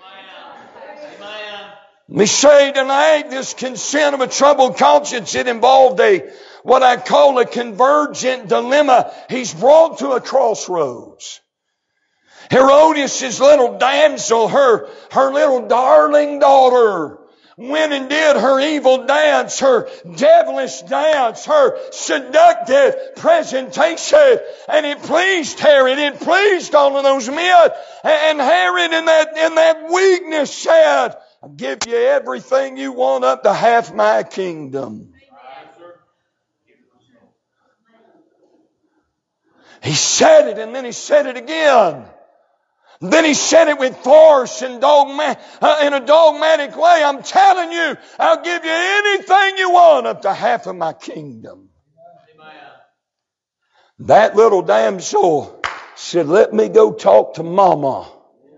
Let me say tonight, this consent of a troubled conscience, it involved a, what I call a convergent dilemma. He's brought to a crossroads. Herodias' little damsel, her, her little darling daughter, went and did her evil dance, her devilish dance, her seductive presentation, and it pleased Herod, it pleased all of those men, and Herod in that, in that weakness said, I'll give you everything you want up to half my kingdom. He said it, and then he said it again. Then he said it with force and dogma, uh, in a dogmatic way. I'm telling you, I'll give you anything you want up to half of my kingdom. Amen. That little damsel said, let me go talk to Mama.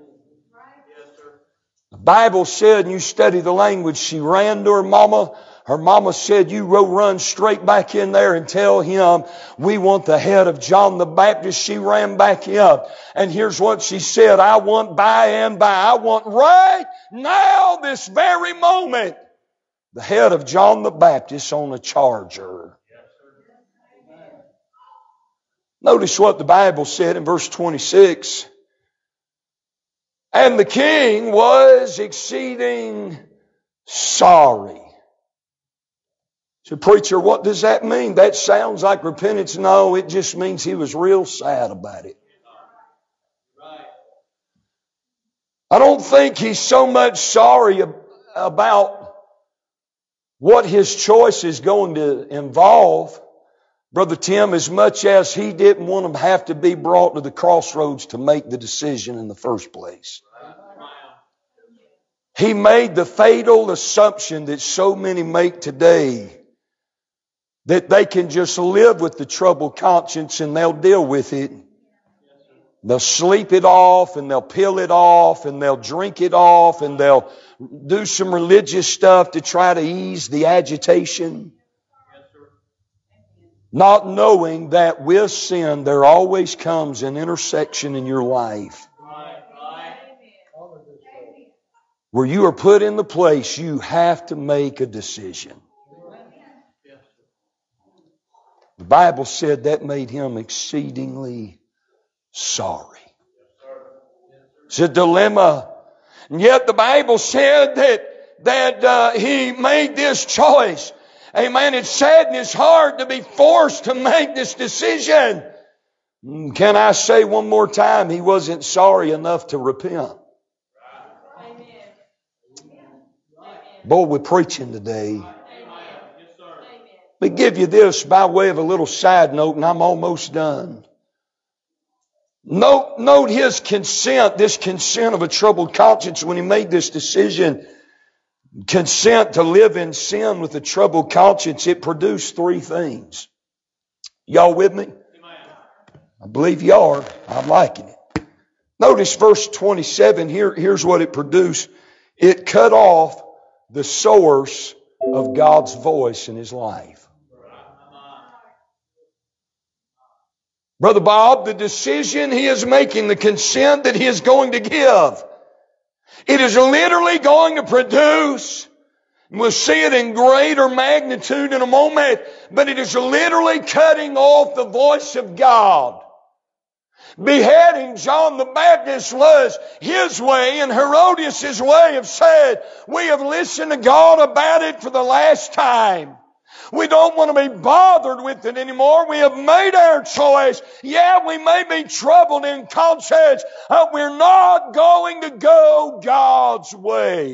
The Bible said, and you study the language, she ran to her mama. Her mama said, you go run straight back in there and tell him we want the head of John the Baptist. She ran back in. And here's what she said. I want by and by. I want right now, this very moment, the head of John the Baptist on a charger. Notice what the Bible said in verse twenty-six. And the king was exceeding sorry. So, preacher, what does that mean? That sounds like repentance. No, it just means he was real sad about it. I don't think he's so much sorry about what his choice is going to involve, Brother Tim, as much as he didn't want to have to be brought to the crossroads to make the decision in the first place. He made the fatal assumption that so many make today, that they can just live with the troubled conscience and they'll deal with it. They'll sleep it off and they'll pill it off and they'll drink it off and they'll do some religious stuff to try to ease the agitation. Not knowing that with sin there always comes an intersection in your life where you are put in the place you have to make a decision. The Bible said that made him exceedingly sorry. It's a dilemma. And yet the Bible said that, that uh, he made this choice. Amen. It saddened his heart to be forced to make this decision. Can I say one more time, he wasn't sorry enough to repent. Boy, we're preaching today. Let me give you this by way of a little side note, and I'm almost done. Note, note his consent, this consent of a troubled conscience when he made this decision. Consent to live in sin with a troubled conscience, it produced three things. Y'all with me? I believe you are. I'm liking it. Notice verse twenty-seven. Here, here's what it produced. It cut off the source of God's voice in his life. Brother Bob, the decision he is making, the consent that he is going to give, it is literally going to produce, we'll see it in greater magnitude in a moment, but it is literally cutting off the voice of God. Beheading John the Baptist was his way, and Herodias' way of saying, we have listened to God about it for the last time. We don't want to be bothered with it anymore. We have made our choice. Yeah, we may be troubled in conscience, but we're not going to go God's way.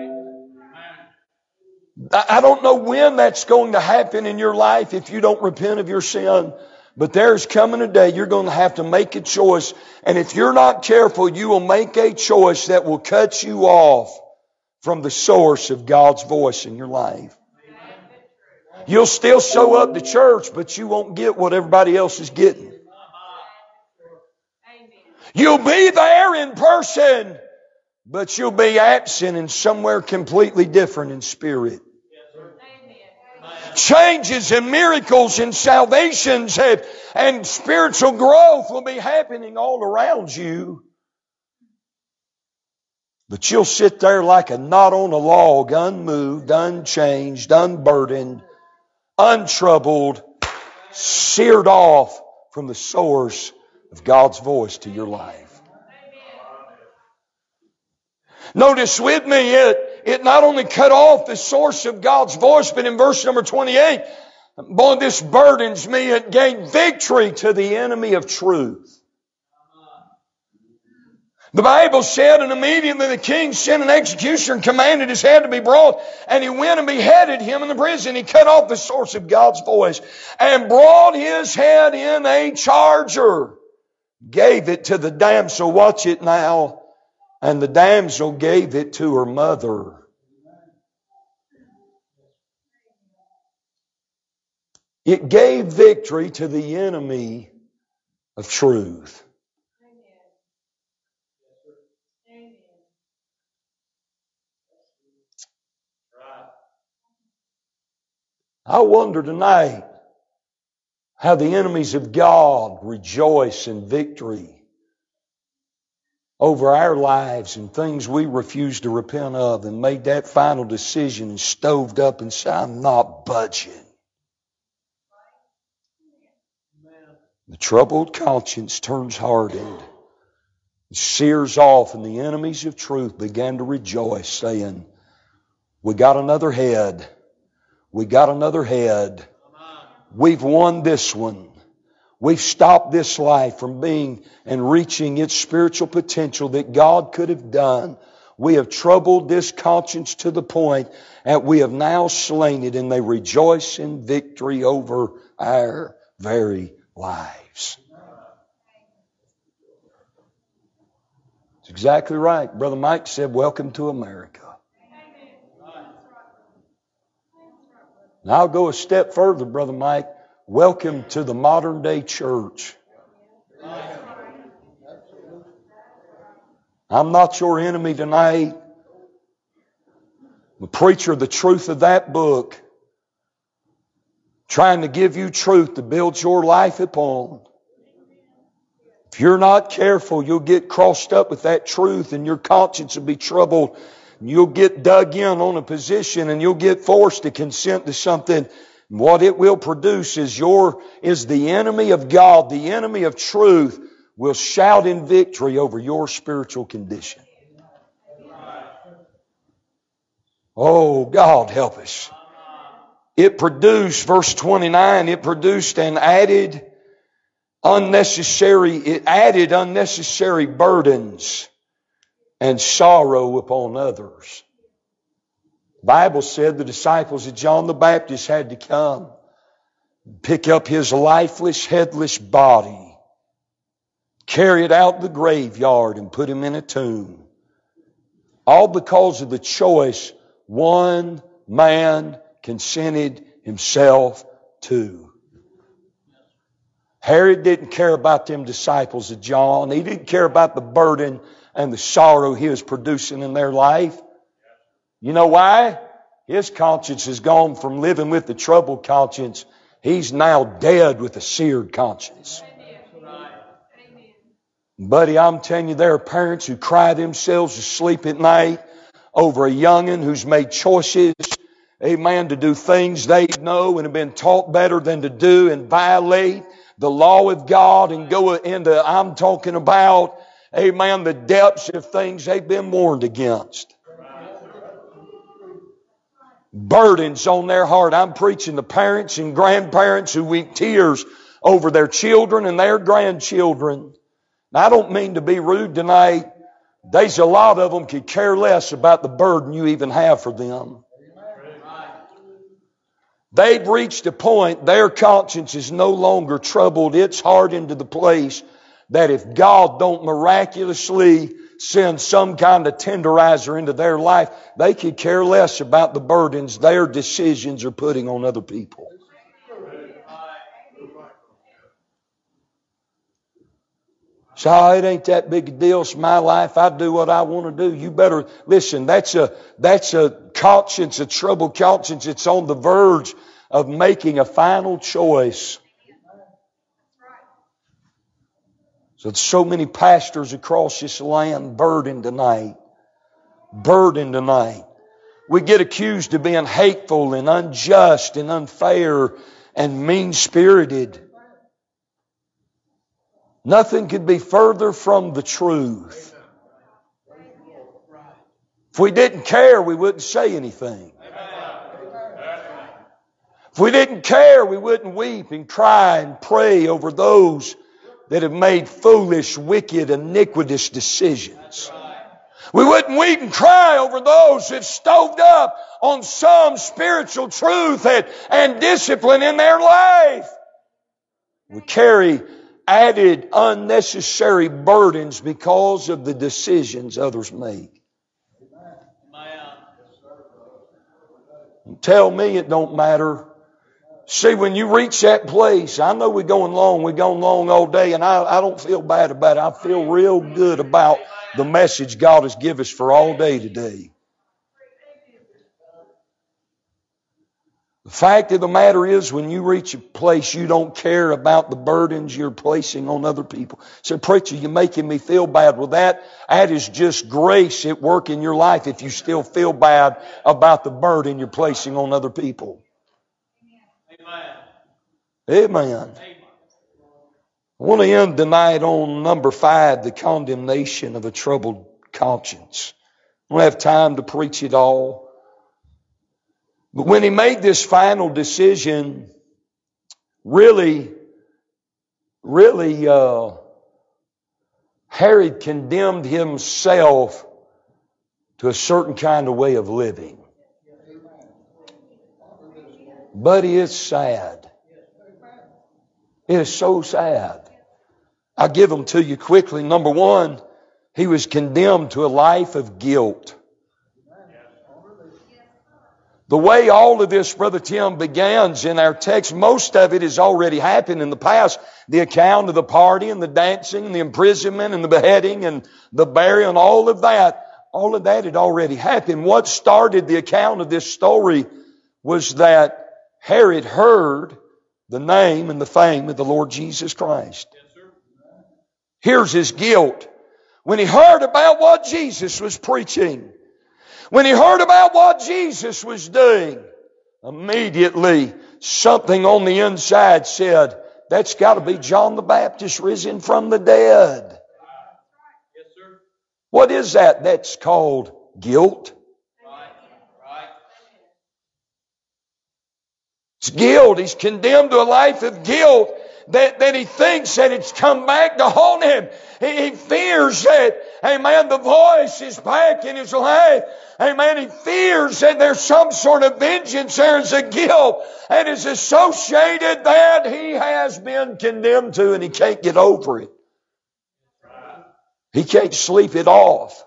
I don't know when that's going to happen in your life if you don't repent of your sin. But there's coming a day you're going to have to make a choice. And if you're not careful, you will make a choice that will cut you off from the source of God's voice in your life. You'll still show up to church, but you won't get what everybody else is getting. You'll be there in person, but you'll be absent in somewhere completely different in spirit. Changes and miracles and salvations and, and spiritual growth will be happening all around you. But you'll sit there like a knot on a log, unmoved, unchanged, unburdened, untroubled, seared off from the source of God's voice to your life. Notice with me, it, it not only cut off the source of God's voice, but in verse number twenty-eight, boy, this burdens me, it gave victory to the enemy of truth. The Bible said, and immediately the king sent an executioner and commanded his head to be brought, and he went and beheaded him in the prison. He cut off the source of God's voice and brought his head in a charger, gave it to the damsel. Watch it now. And the damsel gave it to her mother. It gave victory to the enemy of truth. I wonder tonight how the enemies of God rejoice in victory over our lives and things we refuse to repent of and made that final decision and stoved up and said, I'm not budging. The troubled conscience turns hardened, sears off, and the enemies of truth began to rejoice, saying, we got another head. We got another head. We've won this one. We've stopped this life from being and reaching its spiritual potential that God could have done. We have troubled this conscience to the point that we have now slain it, and they rejoice in victory over our very lives. It's exactly right. Brother Mike said, welcome to America. And I'll go a step further, Brother Mike. Welcome to the modern day church. I'm not your enemy tonight. The preacher of the truth of that book, trying to give you truth to build your life upon. If you're not careful, you'll get crossed up with that truth and your conscience will be troubled. You'll get dug in on a position and you'll get forced to consent to something. What it will produce is your is the enemy of God, the enemy of truth, will shout in victory over your spiritual condition. Oh, God help us. It produced, verse twenty-nine, it produced and added unnecessary, it added unnecessary burdens and sorrow upon others. The Bible said the disciples of John the Baptist had to come, pick up his lifeless, headless body, carry it out the graveyard and put him in a tomb. All because of the choice one man consented himself to. Herod didn't care about them disciples of John. He didn't care about the burden and the sorrow he was producing in their life. You know why? His conscience has gone from living with the troubled conscience. He's now dead with a seared conscience. Buddy, I'm telling you, there are parents who cry themselves to sleep at night over a youngin' who's made choices, amen, to do things they know and have been taught better than to do and violate the law of God and go into, I'm talking about, amen, the depths of things they've been warned against. Burdens on their heart. I'm preaching to parents and grandparents who weep tears over their children and their grandchildren. Now, I don't mean to be rude tonight. There's a lot of them could care less about the burden you even have for them. They've reached a point, their conscience is no longer troubled. It's hardened to the place that if God don't miraculously send some kind of tenderizer into their life, they could care less about the burdens their decisions are putting on other people. So it ain't that big a deal. It's my life. I do what I want to do. You better listen. That's a that's a conscience, a troubled conscience. It's on the verge of making a final choice. So so many pastors across this land burdened tonight. Burdened tonight. We get accused of being hateful and unjust and unfair and mean-spirited. Nothing could be further from the truth. If we didn't care, we wouldn't say anything. If we didn't care, we wouldn't weep and cry and pray over those that have made foolish, wicked, iniquitous decisions. We wouldn't weep and cry over those that stoved up on some spiritual truth and, and discipline in their life. We carry added unnecessary burdens because of the decisions others make. Tell me it don't matter. See, when you reach that place, I know we're going long, we're going long all day, and I, I don't feel bad about it. I feel real good about the message God has given us for all day today. The fact of the matter is, when you reach a place you don't care about the burdens you're placing on other people. So, preacher, you're making me feel bad. Well, that, that is just grace at work in your life if you still feel bad about the burden you're placing on other people. Amen. I want to end tonight on number five, the condemnation of a troubled conscience. I don't have time to preach it all. But when he made this final decision, really, really, uh, Herod condemned himself to a certain kind of way of living. Buddy, it's sad. It is so sad. I'll give them to you quickly. Number one, he was condemned to a life of guilt. The way all of this, Brother Tim, begins in our text, most of it has already happened in the past. The account of the party and the dancing and the imprisonment and the beheading and the burial and all of that, all of that had already happened. What started the account of this story was that Herod heard the name and the fame of the Lord Jesus Christ. Here's his guilt. When he heard about what Jesus was preaching, when he heard about what Jesus was doing, immediately something on the inside said, that's got to be John the Baptist risen from the dead. What is that? That's called guilt. It's guilt. He's condemned to a life of guilt that, that he thinks that it's come back to haunt him. He, he fears that, amen, the voice is back in his life. Amen. He fears that there's some sort of vengeance. There's a guilt that is associated that he has been condemned to, and he can't get over it. He can't sleep it off.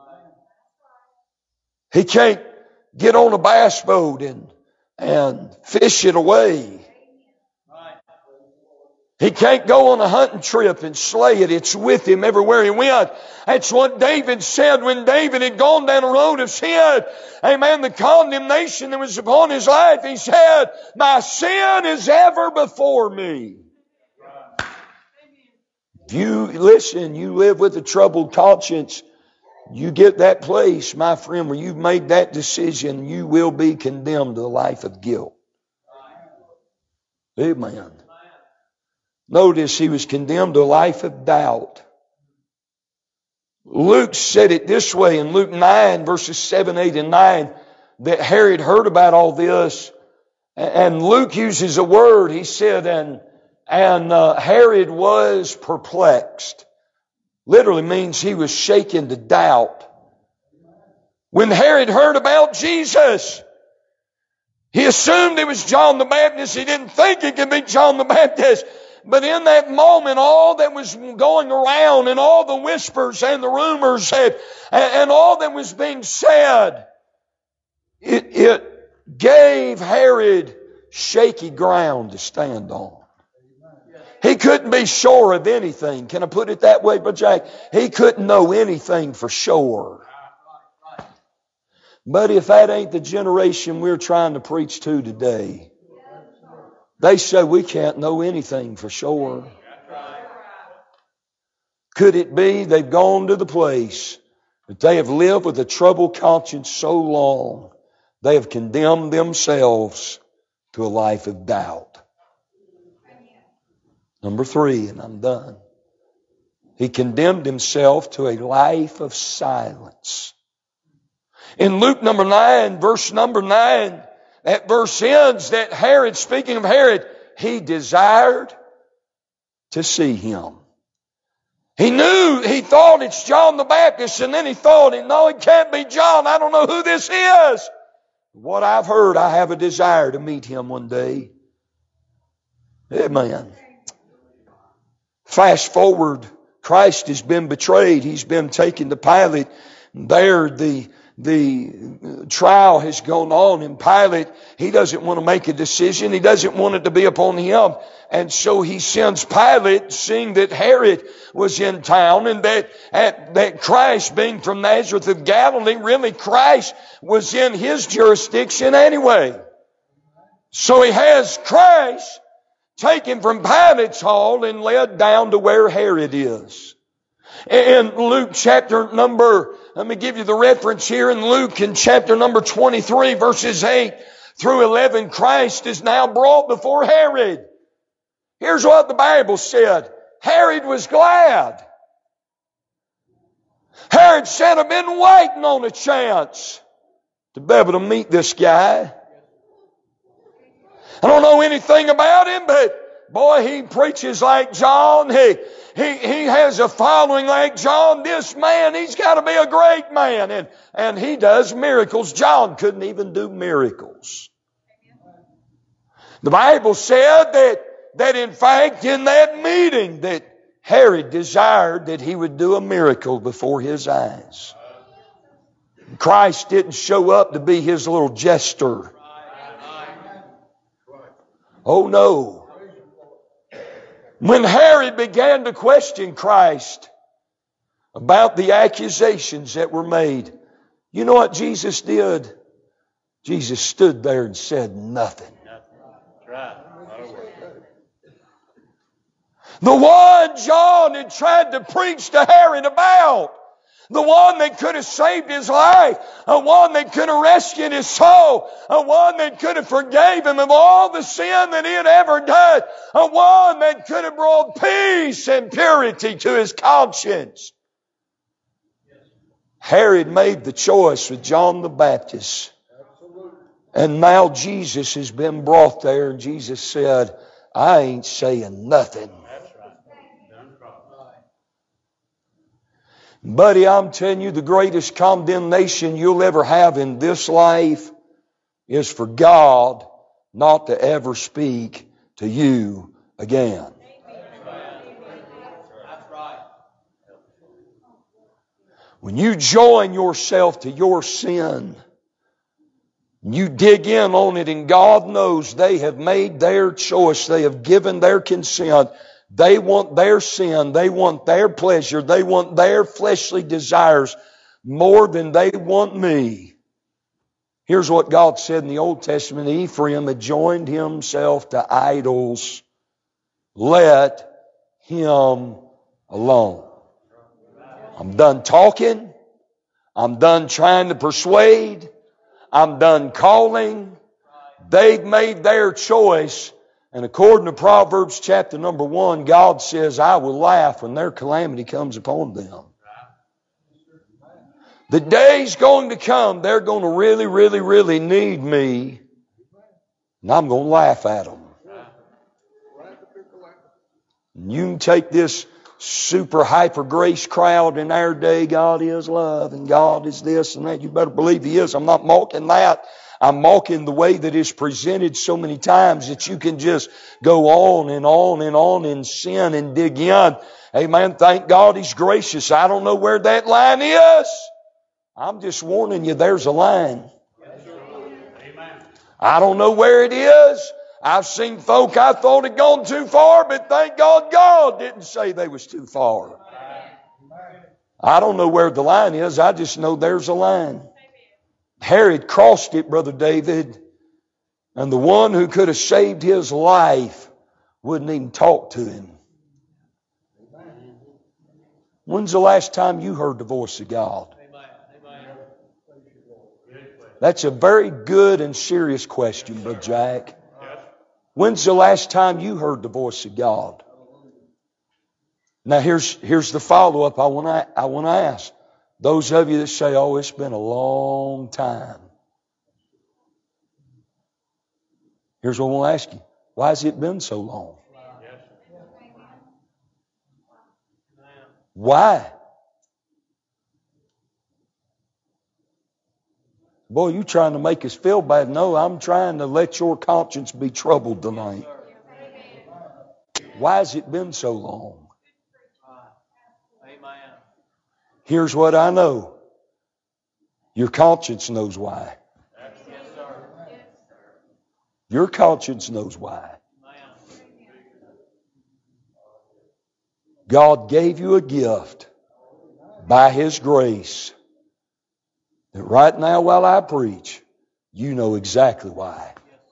He can't get on a bass boat and and fish it away. He can't go on a hunting trip and slay it. It's with him everywhere he went. That's what David said when David had gone down a road of sin. Amen. The condemnation that was upon his life. He said, my sin is ever before me. If you listen, you live with a troubled conscience, you get that place, my friend, where you've made that decision, you will be condemned to a life of guilt. Amen. Notice he was condemned to a life of doubt. Luke said it this way in Luke nine, verses seven, eight, and nine, that Herod heard about all this. And Luke uses a word, he said, and, and uh, Herod was perplexed. Literally means he was shaken to doubt. When Herod heard about Jesus, he assumed it was John the Baptist. He didn't think it could be John the Baptist. But in that moment, all that was going around and all the whispers and the rumors and, and all that was being said, it, it gave Herod shaky ground to stand on. He couldn't be sure of anything. Can I put it that way, Brother Jack? He couldn't know anything for sure. But if that ain't the generation we're trying to preach to today, they say we can't know anything for sure. Could it be they've gone to the place that they have lived with a troubled conscience so long, they have condemned themselves to a life of doubt? Number three, and I'm done. He condemned himself to a life of silence. In Luke number nine, verse number nine, that verse ends that Herod, speaking of Herod, he desired to see him. He knew, he thought it's John the Baptist, and then he thought, no, it can't be John. I don't know who this is. What I've heard, I have a desire to meet him one day. Amen. Fast forward, Christ has been betrayed. He's been taken to Pilate. There the The trial has gone on, and Pilate, he doesn't want to make a decision. He doesn't want it to be upon him. And so he sends Pilate, seeing that Herod was in town and that, that Christ, being from Nazareth of Galilee, really Christ was in his jurisdiction anyway. So he has Christ taken from Pilate's hall and led down to where Herod is. In Luke chapter number, let me give you the reference here. In Luke in chapter number twenty-three, verses eight through eleven, Christ is now brought before Herod. Here's what the Bible said. Herod was glad. Herod said, I've been waiting on a chance to be able to meet this guy. I don't know anything about him, but boy, he preaches like John. He, he, he has a following like John. This man, he's got to be a great man. And, and he does miracles. John couldn't even do miracles. The Bible said that, that in fact, in that meeting, that Herod desired that he would do a miracle before his eyes. Christ didn't show up to be his little jester. Oh no. When Herod began to question Christ about the accusations that were made, you know what Jesus did? Jesus stood there and said nothing. The one John had tried to preach to Herod about, the one that could have saved his life, a one that could have rescued his soul, a one that could have forgave him of all the sin that he had ever done, a one that could have brought peace and purity to his conscience. Herod made the choice with John the Baptist. And now Jesus has been brought there, and Jesus said, I ain't saying nothing. Buddy, I'm telling you, the greatest condemnation you'll ever have in this life is for God not to ever speak to you again. When you join yourself to your sin, you dig in on it, and God knows they have made their choice. They have given their consent. They want their sin. They want their pleasure. They want their fleshly desires more than they want me. Here's what God said in the Old Testament. Ephraim had joined himself to idols. Let him alone. I'm done talking. I'm done trying to persuade. I'm done calling. They've made their choice. And according to Proverbs chapter number one, God says, I will laugh when their calamity comes upon them. The day's going to come, they're going to really, really, really need me. And I'm going to laugh at them. And you can take this super hyper grace crowd in our day. God is love and God is this and that. You better believe He is. I'm not mocking that. I'm mocking the way that it's presented so many times that you can just go on and on and on in sin and dig in. Amen. Thank God He's gracious. I don't know where that line is. I'm just warning you, there's a line. I don't know where it is. I've seen folk I thought had gone too far, but thank God God didn't say they was too far. I don't know where the line is. I just know there's a line. Herod crossed it, Brother David, and the one who could have saved his life wouldn't even talk to him. When's the last time you heard the voice of God? That's a very good and serious question, Brother Jack. When's the last time you heard the voice of God? Now here's, here's the follow-up I want to, I want to ask. Those of you that say, oh, it's been a long time. Here's what I want to ask you. Why has it been so long? Why? Boy, you trying to make us feel bad. No, I'm trying to let your conscience be troubled tonight. Why has it been so long? Here's what I know. Your conscience knows why. Your conscience knows why. God gave you a gift by His grace that right now while I preach, you know exactly why.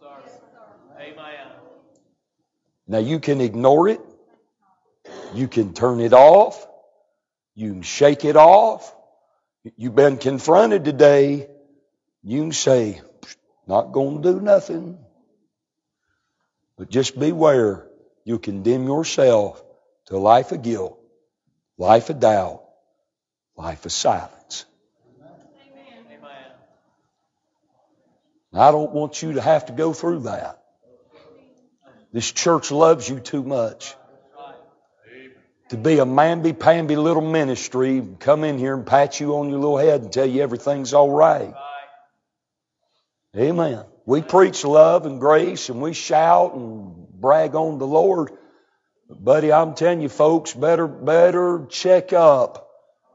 Now you can ignore it. You can turn it off. You can shake it off. You've been confronted today. You can say, not going to do nothing. But just beware. You'll condemn yourself to a life of guilt, life of doubt, life of silence. I don't want you to have to go through that. This church loves you too much to be a mamby-pamby little ministry, come in here and pat you on your little head and tell you everything's all right. Amen. We preach love and grace and we shout and brag on the Lord. But buddy, I'm telling you folks, better, better check up.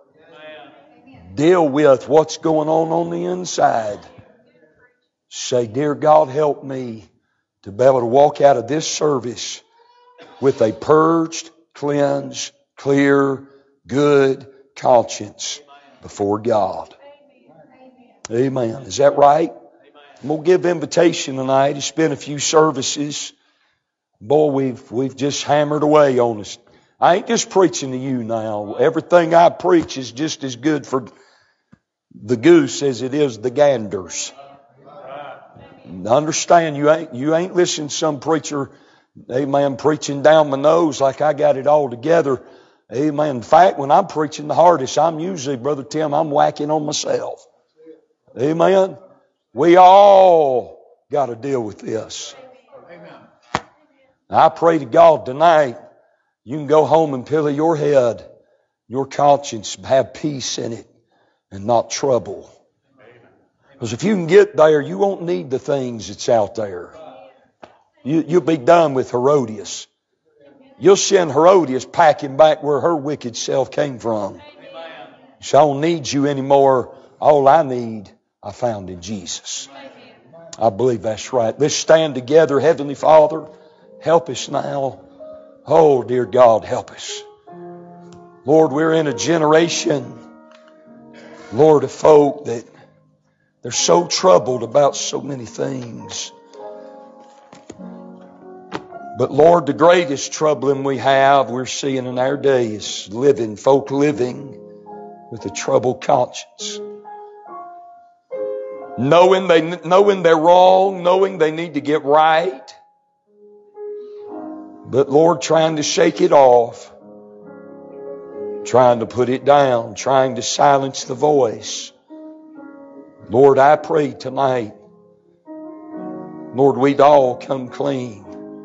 Deal with what's going on on the inside. Say, dear God, help me to be able to walk out of this service with a purged, cleansed, clear, good conscience before God. Amen. Is that right? I'm going to give invitation tonight. It's been a few services. Boy, we've we've just hammered away on us. I ain't just preaching to you now. Everything I preach is just as good for the goose as it is the ganders. Understand, you ain't you ain't listening to some preacher, amen, preaching down my nose like I got it all together. Amen. In fact, when I'm preaching the hardest, I'm usually, Brother Tim, I'm whacking on myself. Amen. We all got to deal with this. I pray to God tonight, you can go home and pillow your head, your conscience, have peace in it and not trouble. Because if you can get there, you won't need the things that's out there. You, you'll be done with Herodias. You'll send Herodias packing back where her wicked self came from. She don't need you anymore. All I need, I found in Jesus. I believe that's right. Let's stand together. Heavenly Father, help us now. Oh, dear God, help us. Lord, we're in a generation, Lord, of folk that they're so troubled about so many things. But Lord, the greatest troubling we have, we're seeing in our day, is living, folk living with a troubled conscience. Knowing they, knowing they're wrong, knowing they need to get right. But Lord, trying to shake it off. Trying to put it down. Trying to silence the voice. Lord, I pray tonight, Lord, we'd all come clean.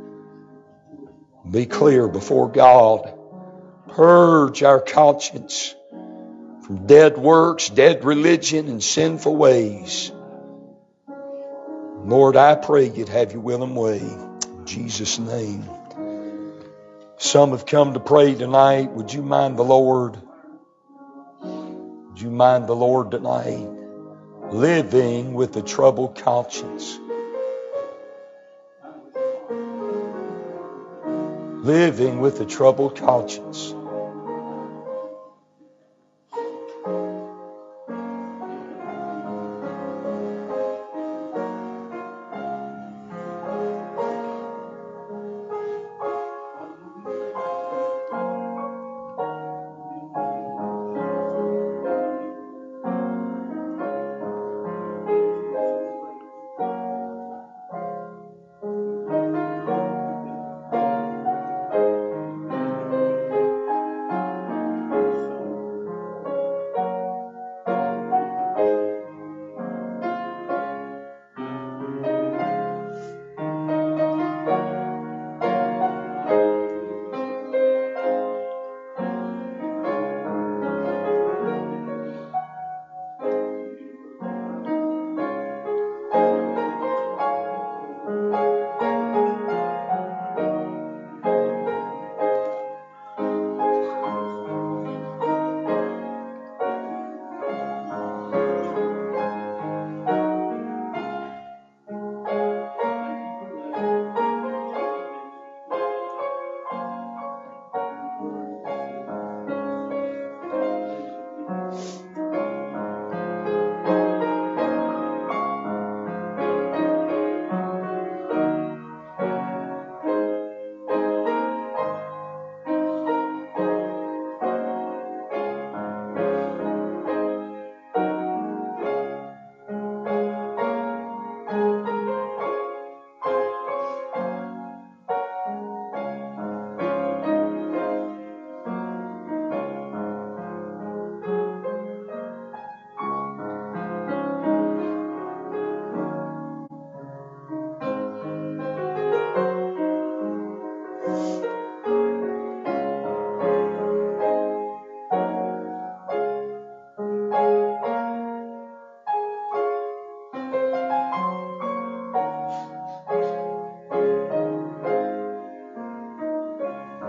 Be clear before God. Purge our conscience from dead works, dead religion, and sinful ways. Lord, I pray you'd have your will and way. In Jesus' name. Some have come to pray tonight. Would you mind the Lord? Would you mind the Lord tonight? Living with a troubled conscience. Living with a troubled conscience.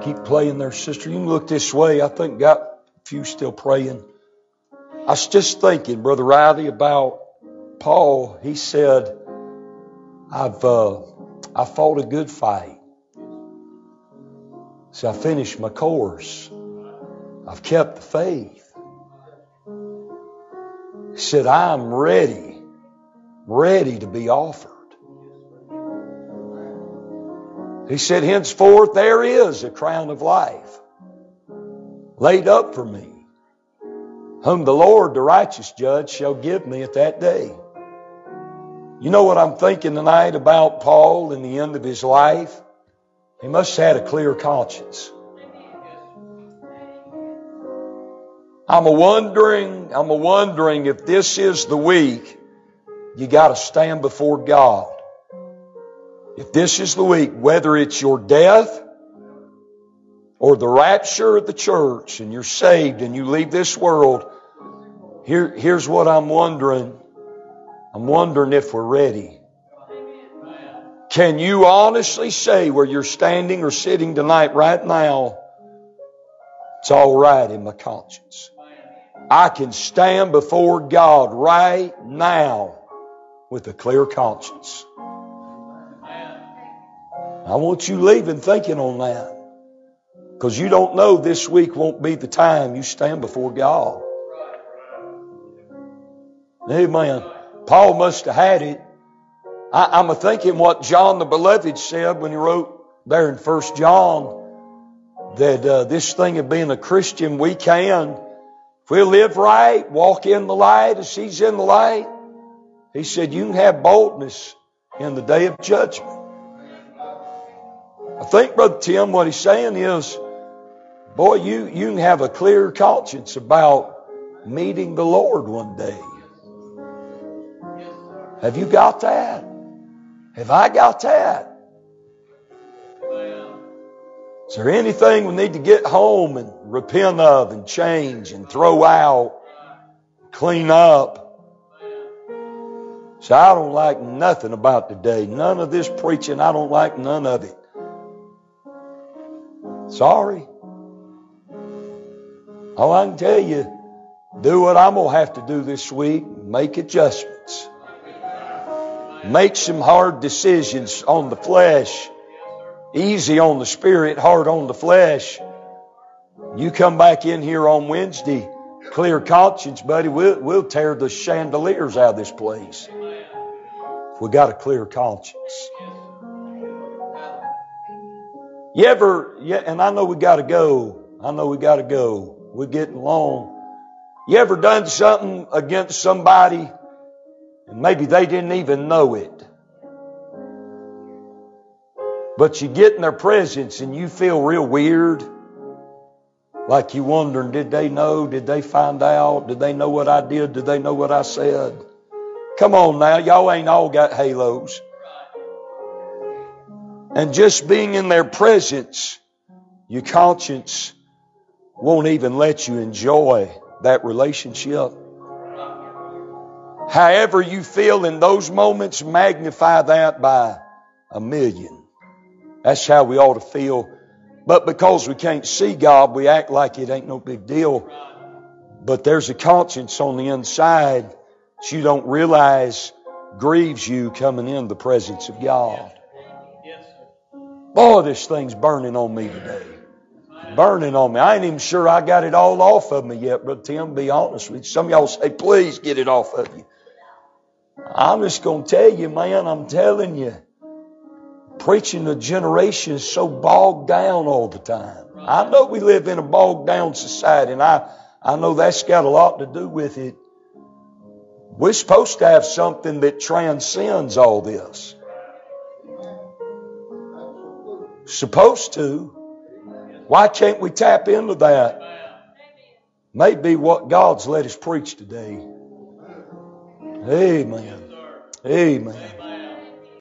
Keep playing there, sister. You can look this way. I think got a few still praying. I was just thinking, Brother Riley, about Paul. He said, I've uh, I fought a good fight. So I finished my course. I've kept the faith. He said, I'm ready, ready to be offered. He said, henceforth there is a crown of life laid up for me, whom the Lord, the righteous judge, shall give me at that day. You know what I'm thinking tonight about Paul in the end of his life? He must have had a clear conscience. I'm a wondering, I'm a wondering if this is the week you got to stand before God. If this is the week, whether it's your death or the rapture of the church and you're saved and you leave this world, here, here's what I'm wondering. I'm wondering if we're ready. Can you honestly say where you're standing or sitting tonight right now, it's all right in my conscience? I can stand before God right now with a clear conscience. I want you leaving thinking on that. Because you don't know this week won't be the time you stand before God. Amen. Paul must have had it. I, I'm thinking what John the Beloved said when he wrote there in First John that uh, this thing of being a Christian, we can, if we live right, walk in the light as He's in the light. He said you can have boldness in the day of judgment. I think, Brother Tim, what he's saying is, boy, you, you can have a clear conscience about meeting the Lord one day. Have you got that? Have I got that? Is there anything we need to get home and repent of and change and throw out, clean up? So I don't like nothing about today. None of this preaching, I don't like none of it. Sorry. All I can tell you, do what I'm going to have to do this week. Make adjustments. Make some hard decisions on the flesh. Easy on the spirit, hard on the flesh. You come back in here on Wednesday, clear conscience, buddy, we'll, we'll tear the chandeliers out of this place. If we got a clear conscience. You ever, yeah, and I know we got to go. I know we got to go. We're getting long. You ever done something against somebody and maybe they didn't even know it? But you get in their presence and you feel real weird. Like you wondering, did they know? Did they find out? Did they know what I did? Did they know what I said? Come on now, y'all ain't all got halos. And just being in their presence, your conscience won't even let you enjoy that relationship. However you feel in those moments, magnify that by a million. That's how we ought to feel. But because we can't see God, we act like it ain't no big deal. But there's a conscience on the inside that you don't realize grieves you coming in the presence of God. Boy, this thing's burning on me today. Burning on me. I ain't even sure I got it all off of me yet, Brother Tim, be honest with you. Some of y'all say, please get it off of you. I'm just going to tell you, man, I'm telling you. Preaching a generation is so bogged down all the time. I know we live in a bogged down society, and I, I know that's got a lot to do with it. We're supposed to have something that transcends all this. Supposed to. Why can't we tap into that? Maybe what God's let us preach today. Amen. Amen.